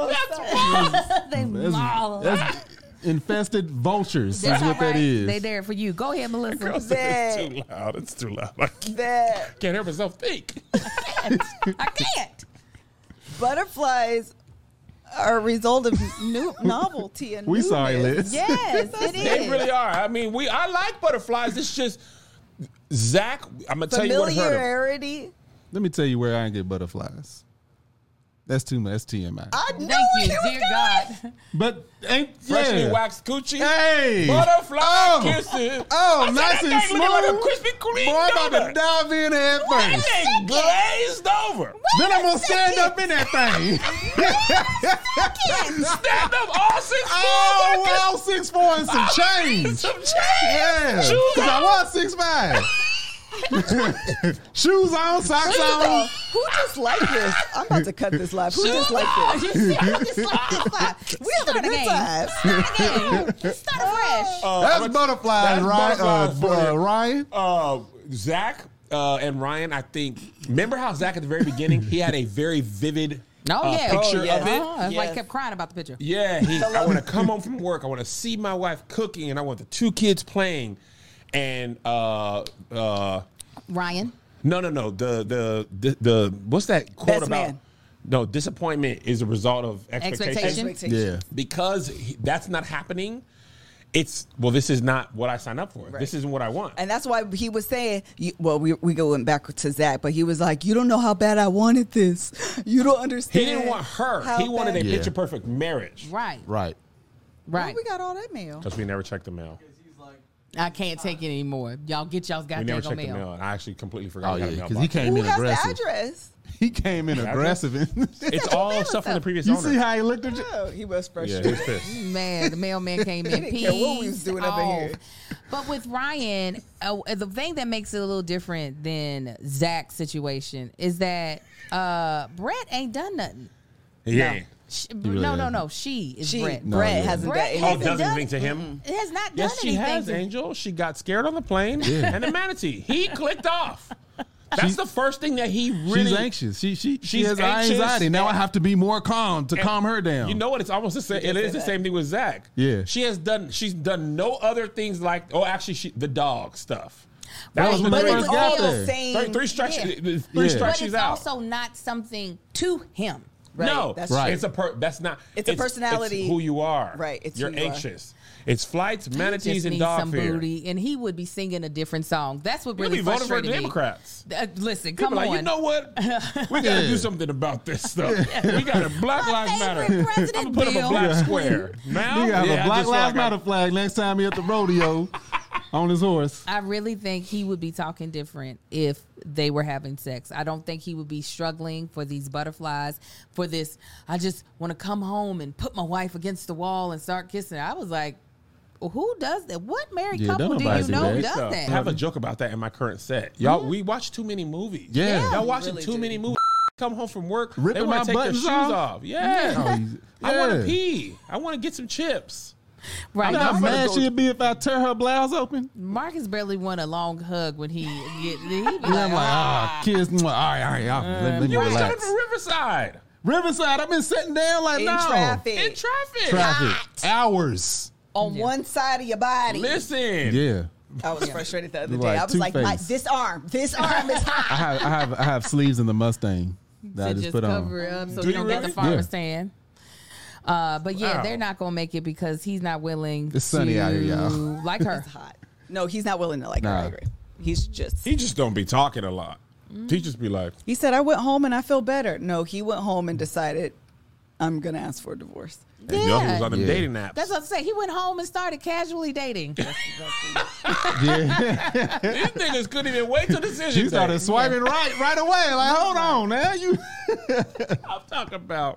That's, moths. that's infested vultures. That's is all what that right. is. They there for you. Go ahead, Melissa. It's too loud. It's too loud. I That can't hear myself think. I can't. butterflies are a result of new novelty and We sorry, newness. Liz. Yes, it They is. really are. I mean, I like butterflies. It's just Zach. I'm gonna tell you what hurt him. Familiarity. Let me tell you where I get butterflies. That's too much. That's TMI. I knew Thank you, it was dear going. God. But ain't Freshly yeah. waxed coochie. Hey, Butterfly kisses. Oh, I said nice that and thing looking like a smooth. Krispy Kreme Boy, I'm about to donut. dive in head That first. thing glazed over. Then I'm gonna stand up in that thing. Stand up all 6 Oh, foot. well, 6'4" and some change. Some change. Yeah, Shoes because I on. was 6'5". Shoes on, socks on. Who just like this? I'm about to cut this live. Who just like this? We having a good time. Start fresh. That's butterflies, that's right? butterflies for you. Ryan. Zach and Ryan, I think. Remember how Zach at the very beginning, he had a very vivid picture Oh, yeah. of it? That's why Yes. he kept crying about the picture. Yeah, I want to come home from work. I want to see my wife cooking, and I want the 2 kids playing. And Ryan. no. The what's that quote Best about? man. No, disappointment is a result of expectation. Expectation. Yeah. Because that's not happening, this is not what I signed up for. Right. This isn't what I want. And that's why he was saying, we going back to Zach, but he was like, you don't know how bad I wanted this. You don't understand. He didn't want her. He wanted a Yeah. picture perfect marriage. Right. Right. Why Right. we got all that mail. Because we never checked the mail. I can't take it anymore. Y'all get y'all's We never goddamn checked the mail. mail. And I actually completely forgot. Oh we yeah, had a because mailbox. he came Who in has the aggressive. address? He came in aggressive. It's all stuff from the previous You owner. see how he looked at you? Oh, he was Yeah, frustrated. he's pissed. Man, the mailman came in. didn't care what we was pissed doing up in here. off. But with Ryan, the thing that makes it a little different than Zach's situation is that Brett ain't done nothing. He ain't. really No. hasn't. She is She, Brett. No, Brett yeah. hasn't Brett done Oh, hasn't anything. does done- anything to him? It has not done Yes, she anything. has, to- Angel. She got scared on the plane Yeah. and the manatee. He clicked off. That's the first thing that he really. She's anxious. She She's has anxious. anxiety. Now I have to be more calm to calm her down. You know what? It's almost the same. It is the same thing with Zach. Yeah. She's done no other things like. Oh, actually, the dog stuff. That was when But they it first was got all there. saying, Three strikes. Yeah. Three Yeah. strikes. But She's it's out. also not something to him. Right, No, that's Right. It's that's not. It's a personality. It's who you are. Right, it's You're who you are. anxious. It's flights, He manatees, just and needs dog some fear. booty, and he would be singing a different song. That's what You'll really be voting for frustrated me. Democrats. Listen, People come like, on. you know what? We got to do something about this stuff. We got a Black My Lives Matter. favorite I'm President gonna put up a Bill. black square. Now, He got yeah, a Black just Lives like Matter flag next time he at the rodeo on his horse. I really think he would be talking different if they were having sex. I don't think he would be struggling for these butterflies, for this, I just want to come home and put my wife against the wall and start kissing her. I was like, well, who does that? What married Yeah, couple don't do you nobody do know that. does So, that? I have a joke about that in my current set. Y'all, we watch too many movies. Yeah. Y'all watching really too do. many movies. Come home from work, Ripping they want my to take their buttons shoes off? off. Yeah. Oh, I want to yeah. pee. I want to get some chips. Right. You know how I'm gonna mad go- she'd be if I tear her blouse open? Marcus barely want a long hug when he get. He be Yeah, I'm like, "Ah." kids. All right. Let me You ain't coming relax. from Riverside. Riverside, I've been sitting down like in no. traffic. In traffic. Traffic. Hours. On one side of your body. Listen. Yeah. I was frustrated the other day. Like I was like, Two-Face. this arm is hot. I have sleeves in the Mustang that I To just just put cover on. it up so Do you you don't get the really? farmer's Yeah. tan. But yeah, Wow. they're not gonna make it because he's not willing. It's sunny out here, y'all. Like her. It's hot. No, he's not willing to like her. Nah. I agree. He He just don't be talking a lot. He just be like, He said, I went home and I feel better. No, he went home and decided, I'm going to ask for a divorce. and you know, he was on them Yeah. dating apps. That's what I'm saying. He went home and started casually dating. Yeah. These niggas couldn't even wait till decision She day. started swiping right away. Like, hold on, man. You I'm talking about.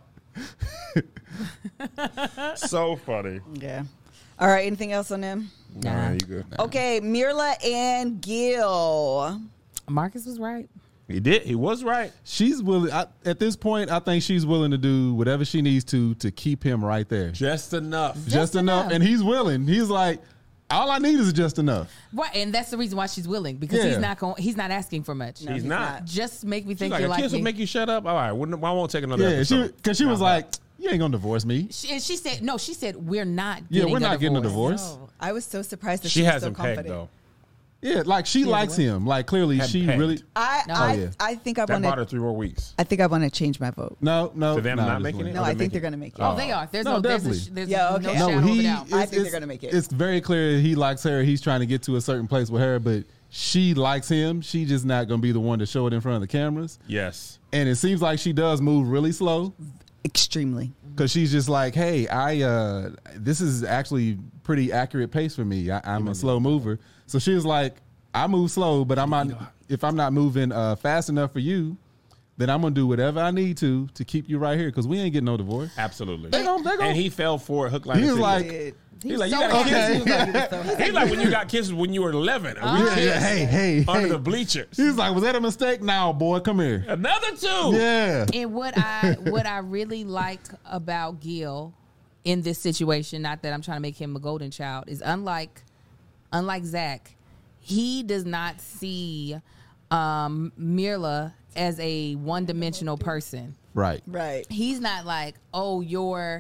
So funny. Yeah. All right. Anything else on them? Nah, you good. Okay. Mirla and Gil. Marcus was right. He did. He was right. she's willing at this point, I think she's willing to do whatever she needs to keep him right there. Just enough. Just enough. And he's willing. He's like, all I need is just enough. Right, and that's the reason why she's willing because Yeah. he's not asking for much. No, He's not. Just make me She's think like, you're a like kiss me. will make you shut up. All right, I won't take another Yeah, episode. because she was like, you ain't gonna divorce me. She said no. She said we're not. Yeah, Getting we're not getting a divorce. No, I was so surprised that She she was has so him pegged, confident. though. Yeah, like she likes him. Like clearly Had she pegged. really. I think I That bought her want to. 3 more weeks. I think I want to change my vote. No. To them nah, not just making wait. it? No, Oh, I they think make they're it. going to make it. Oh, they are. There's No, no. There's definitely. there's Yeah, no okay. shadow No, of a he. doubt. I think they're gonna make it. It's very clear he likes her. He's trying to get to a certain place with her, but she likes him. She just not gonna be the one to show it in front of the cameras. Yes. And it seems like she does move really slow Extremely. because she's just like, hey, this is actually pretty accurate pace for me. I'm a slow mover, so she was like, I move slow, but I'm not. If I'm not moving fast enough for you, then I'm gonna do whatever I need to keep you right here because we ain't getting no divorce. Absolutely. They gon- And he fell for it, hook, line, He and was sinker. like, He's like, you so got okay. kisses. He's like when you got kisses when you were 11. And we kissed hey, under the bleachers. He's like, was that a mistake? No, boy, come here. Another 2. Yeah. And what I really like about Gil in this situation, not that I'm trying to make him a golden child, is unlike Zach, he does not see Mirla as a one-dimensional person. Right. Right. He's not like, oh, your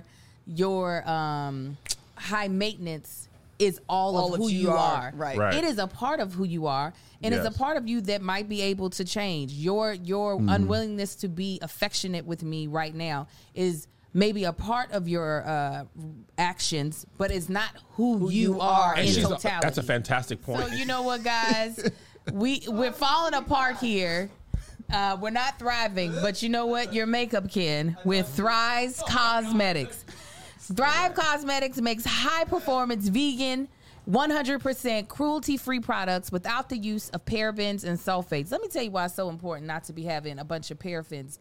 high maintenance is all of who you are. Right. Right. It is a part of who you are, and it's Yes. a part of you that might be able to change. Your unwillingness to be affectionate with me right now is maybe a part of your actions, but it's not who you are And in she's totality. that's a fantastic point. So you know what, guys? We're falling apart here. We're not thriving, but you know what? Your makeup can with Thrive Cosmetics. Thrive Cosmetics makes high-performance vegan, 100% cruelty-free products without the use of parabens and sulfates. Let me tell you why it's so important not to be having a bunch of parabens,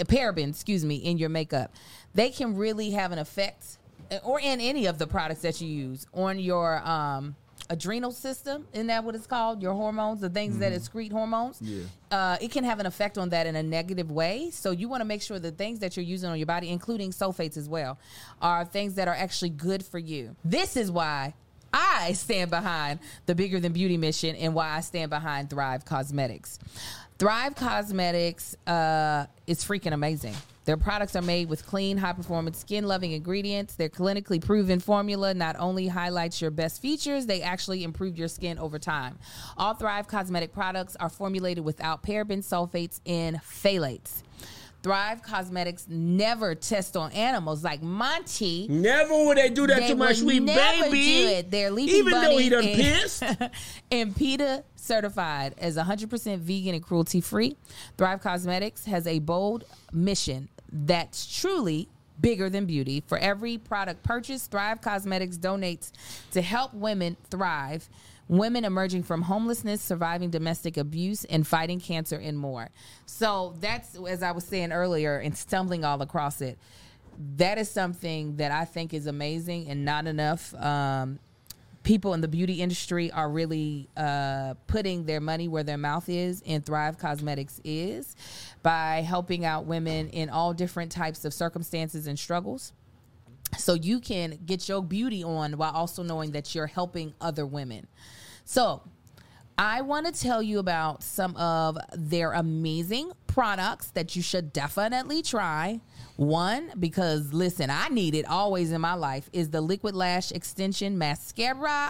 in your makeup. They can really have an effect, or in any of the products that you use, on your adrenal system. Isn't that what it's called? Your hormones, the things that excrete hormones. Yeah. It can have an effect on that in a negative way. So you want to make sure the things that you're using on your body, including sulfates as well, are things that are actually good for you. This is why I stand behind the Bigger Than Beauty mission and why I stand behind Thrive Cosmetics. Thrive Cosmetics is freaking amazing. Their products are made with clean, high-performance, skin-loving ingredients. Their clinically proven formula not only highlights your best features, they actually improve your skin over time. All Thrive Cosmetic products are formulated without parabens, sulfates, and phthalates. Thrive Cosmetics never test on animals like Monty. Never would they do that to my sweet never baby. Do it. They're Leafy Even Bunny though he done pissed. and PETA certified as 100% vegan and cruelty-free. Thrive Cosmetics has a bold mission that's truly bigger than beauty. For every product purchased, Thrive Cosmetics donates to help women thrive, women emerging from homelessness, surviving domestic abuse, and fighting cancer and more. So that's, as I was saying earlier and stumbling all across it, that is something that I think is amazing, and not enough people in the beauty industry are really putting their money where their mouth is, and Thrive Cosmetics is, by helping out women in all different types of circumstances and struggles. So you can get your beauty on while also knowing that you're helping other women. So I want to tell you about some of their amazing products that you should definitely try. One, because listen, I need it always in my life, is the Liquid Lash Extension Mascara.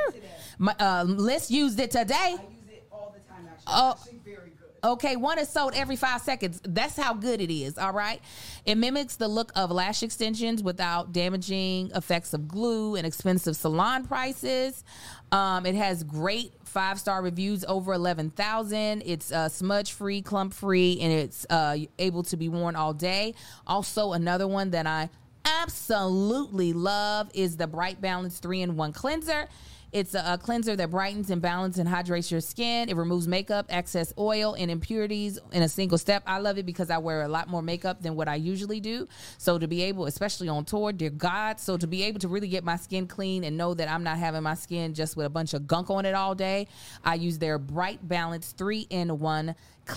Let's use it today. I use it all the time, actually. It's actually very good. Okay, one is sold every 5 seconds. That's how good it is, all right? It mimics the look of lash extensions without damaging effects of glue and expensive salon prices. It has great 5-star reviews, over 11,000. It's smudge-free, clump-free, and it's able to be worn all day. Also, another one that I absolutely love is the Bright Balance 3-in-1 Cleanser. It's a cleanser that brightens and balances and hydrates your skin. It removes makeup, excess oil, and impurities in a single step. I love it because I wear a lot more makeup than what I usually do. So to be able, especially on tour, dear God, so to be able to really get my skin clean and know that I'm not having my skin just with a bunch of gunk on it all day, I use their Bright Balance 3-in-1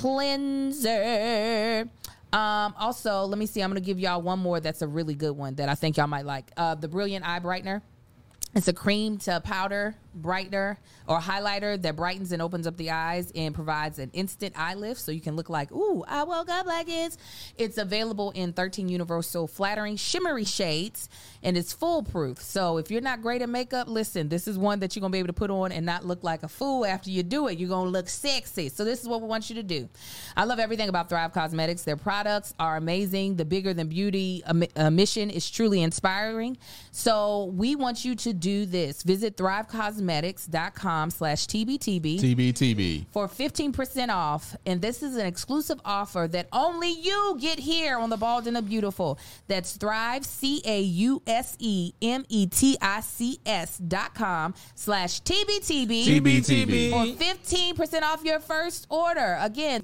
Cleanser. Also, let me see. I'm going to give y'all one more that's a really good one that I think y'all might like. The Brilliant Eye Brightener. It's a cream to powder brightener or highlighter that brightens and opens up the eyes and provides an instant eye lift so you can look like, ooh, I woke up like this. It's available in 13 universal flattering shimmery shades, and it's foolproof. So if you're not great at makeup, listen, this is one that you're going to be able to put on and not look like a fool after you do it. You're going to look sexy. So this is what we want you to do. I love everything about Thrive Cosmetics. Their products are amazing. The Bigger Than Beauty mission is truly inspiring. So we want you to do this. Visit thrivecosmetics.com/TBTB. TBTB. For 15% off. And this is an exclusive offer that only you get here on The Bald and the Beautiful. That's Thrive, CAUSEMETICS.com/TBTB. TBTB. For 15% off your first order. Again,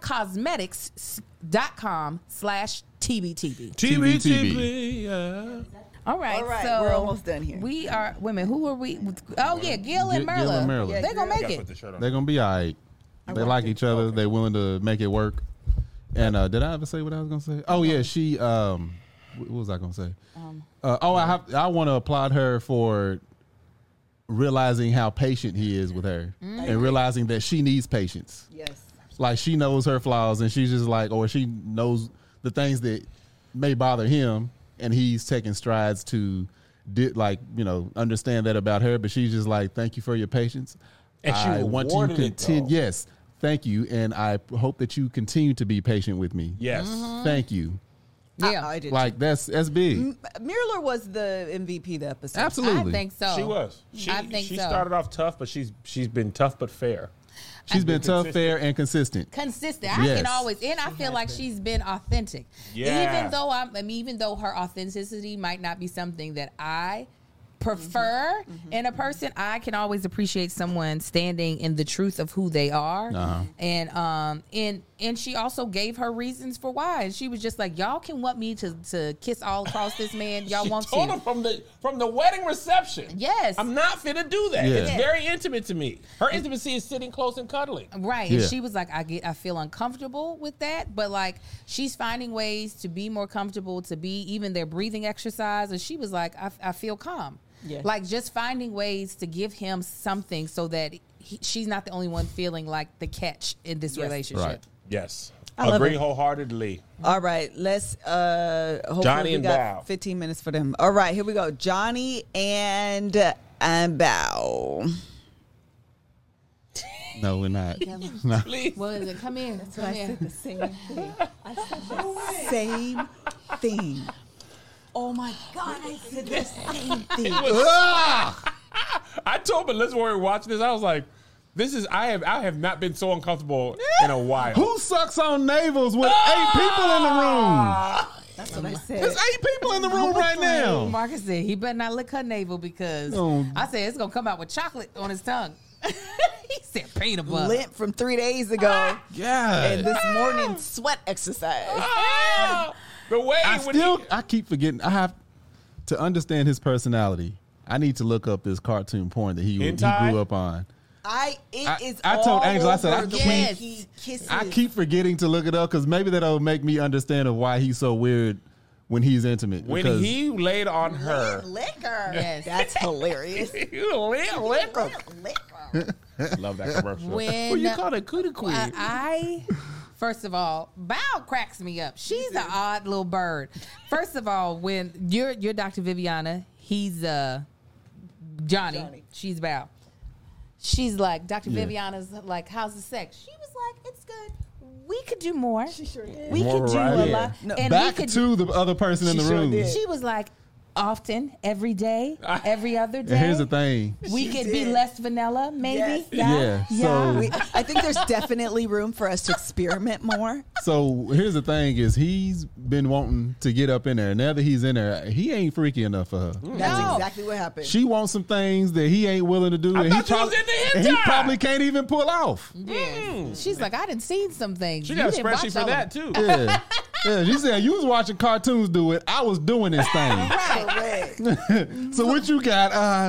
thrivecosmetics.com/TBTB. TBTB. Yeah. All right, so we're almost done here. We are women. Who are we? Oh yeah, Gil and Gil Merla. and Merla. Yeah, They're gonna make Put it. the shirt on. They're gonna be all right. They like each other. They're willing to make it work. And did I ever say what I was gonna say? Oh yeah, she. What was I gonna say? I want to applaud her for realizing how patient he is with her, and realizing that she needs patience. Yes. Like she knows her flaws, and she's just like, or she knows the things that may bother him, and he's taking strides to, understand that about her. But she's just like, thank you for your patience. And she I want to rewarded it, continue. though. Yes, thank you, and I hope that you continue to be patient with me. Yes. Thank you. Yeah. I did. Like that's big. Mirror was the MVP of the episode. Absolutely. I think so. She was. I think she so. started off tough, but she's been tough but fair. She's been tough, fair, and consistent. Consistent. I Yes. can always, and I feel like she's been authentic. Yeah. Even though her authenticity might not be something that I prefer in a person, I can always appreciate someone standing in the truth of who they are. And she also gave her reasons for why. And she was just like, y'all can want me to kiss all across this man. Y'all want told to. him from the wedding reception. Yes. I'm not finna do that. Yeah. It's very intimate to me. Her intimacy is sitting close and cuddling. Right. Yeah. And she was like, I feel uncomfortable with that. But like she's finding ways to be more comfortable, to be even their breathing exercise. And she was like, I feel calm. Yeah. Like just finding ways to give him something so that she's not the only one feeling like the catch in this relationship. Right. Yes. I love Agree it. wholeheartedly. All right, let's hopefully Johnny we and got Bao. 15 minutes for them. All right, here we go. Johnny and Bao. No, we're not. No. Please. What is it? Come in. Come in. The same thing. Same thing. Oh my God, I said the same thing. I told Melissa when we were watching this, I was like, I have not been so uncomfortable in a while. Who sucks on navels with 8 people in the room? That's what I said. There's 8 people in the room right now. Marcus said he better not lick her navel because Oh. I said it's gonna come out with chocolate on his tongue. He said peanut butter. Lint from 3 days ago. Yeah. And this morning sweat exercise. The way I keep forgetting. I have to understand his personality. I need to look up this cartoon porn that he Hentai? grew up on. I told all Angel, I said, over I the keep- way he kisses. I keep forgetting to look it up because maybe that'll make me understand of why he's so weird when he's intimate. when because he laid on her. liquor. Yes. That's hilarious. Liquor. Liquor. Love that commercial. When What you call it? Cootie queen. I first of all, Bao cracks me up. She's an odd little bird. First of all, when you're Dr. Viviana, he's Johnny. She's Bao. She's like, Dr. Yeah. Viviana's like, how's the sex? She was like, it's good. We could do more. She sure did. We More could do variety. a lot. No, And back we could to the other person in the She sure room. did. She was like, often, every day, every other day. And here's the thing. We She could be did. less vanilla, maybe. Yes. Yeah, so- I think there's definitely room for us to experiment more. So here's the thing: is he's been wanting to get up in there. Now that he's in there, he ain't freaky enough for her. That's No. exactly what happened. She wants some things that he ain't willing to do, I and he thought you was in the and he hentai. probably can't even pull off. Yeah. She's like, I didn't seen some things. She You got a didn't watch spreadsheet for all that of too. Yeah, yeah. She said you was watching cartoons do it. I was doing this thing. Correct. So what you got?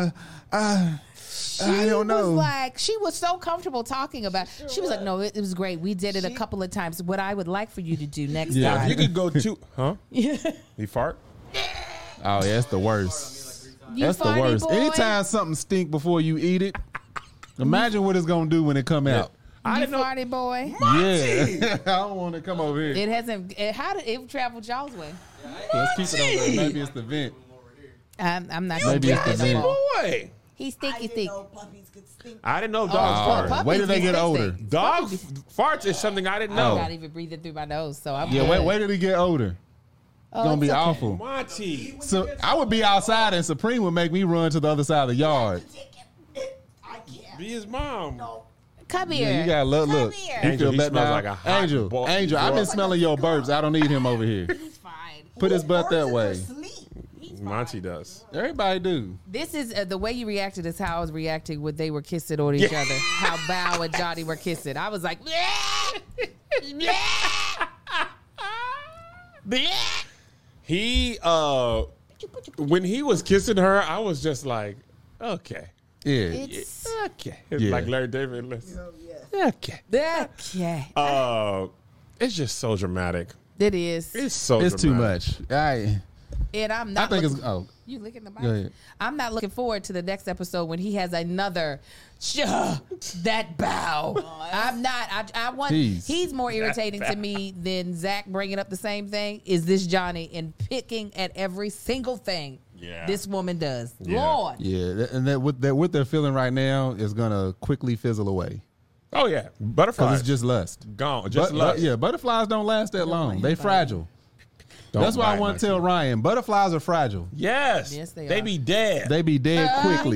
I don't know. Was like, she was so comfortable talking about. She was like, no, it was great. We did it a couple of times. What I would like for you to do next Yeah. time. You could go to, huh? You fart? Oh, yeah, that's the worst. You That's the farty worst. boy? Anytime something stink before you eat it, imagine what it's gonna do when it come out. I You didn't know. farty boy. Yeah, I don't want to come over here. It hasn't. How did it travel y'all's way? Let's keep it over there. Maybe it's the vent. I'm not. Maybe gonna it's the get vent. Boy. He's stinky stink. puppies could stink. I didn't know Oh, dogs fart. puppies Wait till they be get sexy. older. Dog farts is something I didn't I'm know. not even breathing through my nose, so I'm Yeah, good. wait till they get older. Oh, It's gonna be it's okay. awful. Monty. So I would be outside, and Supreme would make me run to the other side of the yard. I can't. Be his mom. Come here. Yeah, you gotta look. here. You Angel, feel he better smells now? like a hot Angel, boy- Angel, I've been boy. smelling your burps. I don't need him over here. It's fine. Put his butt that way. Monty does. Everybody do. This is the way you reacted is how I was reacting when they were kissing on each other. How Bao and Johnny were kissing. I was like, He when he was kissing her, I was just like, okay. Yeah. it's Okay. Yeah. Like Larry David. Listen. Okay. okay. It's just so dramatic. It is. It's so It's too dramatic. much. And I'm I not. think looking, it's. Oh, you licking the mic? Go ahead. I'm not looking forward to the next episode when he has another. That Bao. I'm not. I want. Jeez. He's more irritating to me than Zach bringing up the same thing. Is this Johnny and picking at every single thing Yeah. this woman does? Yeah. Lord. yeah, and that what they're feeling right now is gonna quickly fizzle away Oh yeah. because Butterflies. it's just lust. gone. Just But, lust. yeah, butterflies don't last that long. They fragile. That's why I bite want my to tell teeth. Ryan, butterflies are fragile. Yes. Yes, they They are. be dead. They be dead quickly.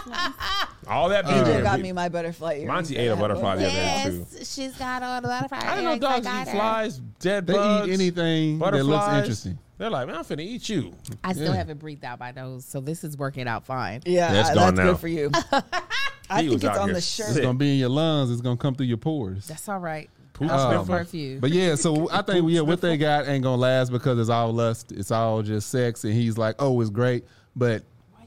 All that Angel beauty. got me my butterfly earrings. Monty ate a butterfly the other day, too. she's got all the butterfly. I didn't know dogs eat flies, dead They bugs, eat anything that looks butterflies. interesting. They're like, man, I'm finna eat you. I still Yeah. haven't breathed out my nose, so this is working out fine. Yeah, Yeah, it's that's gone now. good for you. I He think was it's out on here the It's shirt. sick. gonna be in your lungs. It's gonna come through your pores. That's all right. Poop I'll smell sniffer? perfume. But yeah, so I think what they got ain't gonna last because it's all lust. It's all just sex, and he's like, oh, it's great, but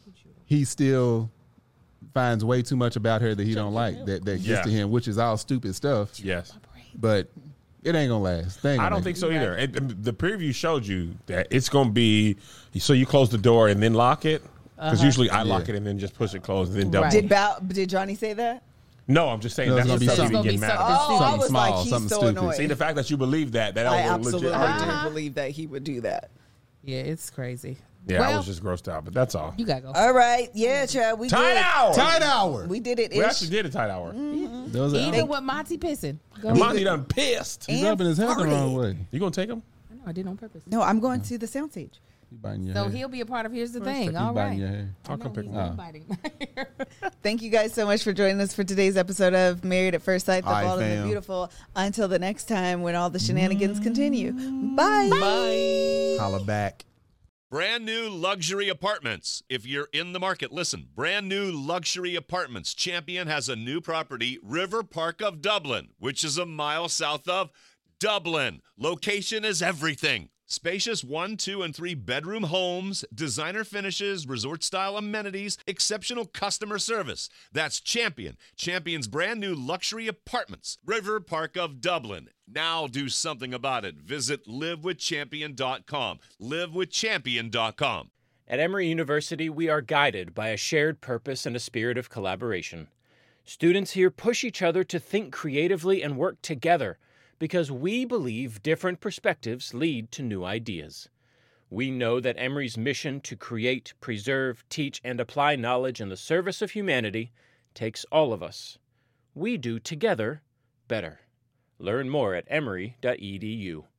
he still finds way too much about her that he don't like that gets Yeah. to him, which is all stupid stuff. Yes. But it ain't gonna last. They ain't I gonna don't make think it. so either. The preview showed you that it's going to be, so you close the door and then lock it. Because usually I lock Yeah. it and then just push it closed and then double. Right. Did Johnny say that? No, I'm just saying No, it's that's gonna be what something. people It's get gonna be mad about. something. Oh, I Something was small, like, he's something so stupid. annoying. See, the fact that you believe that I was absolutely legit. didn't believe that he would do that. Yeah, it's crazy. Yeah, I Well, was just grossed out, but that's all. You gotta go. All right, yeah, Chad, we Tight did. hour! Tight hour. We did it. We actually did a tight hour. Those are- Even with Monty pissing. Go And ahead. Monty done pissed. he's and rubbing his head the wrong farted. way. You going to take him? I know I did on purpose. No, I'm going to the soundstage. He biting your So hair. he'll be a part of Here's the He Thing. All biting your right. hair. I'll come pick He's him up. not biting my hair. Thank you guys so much for joining us for today's episode of Married at First Sight, the Hi, Bold and the fam. Beautiful. Until the next time when all the shenanigans continue. Bye. Holla back. Brand new luxury apartments. If you're in the market, listen. Brand new luxury apartments. Champion has a new property, River Park of Dublin, which is a mile south of Dublin. Location is everything. Spacious 1, 2, and 3 bedroom homes, designer finishes, resort-style amenities, exceptional customer service. That's Champion. Champion's brand new luxury apartments, River Park of Dublin. Now do something about it. Visit livewithchampion.com. livewithchampion.com. At Emory University, we are guided by a shared purpose and a spirit of collaboration. Students here push each other to think creatively and work together because we believe different perspectives lead to new ideas. We know that Emory's mission to create, preserve, teach, and apply knowledge in the service of humanity takes all of us. We do together better. Learn more at emory.edu.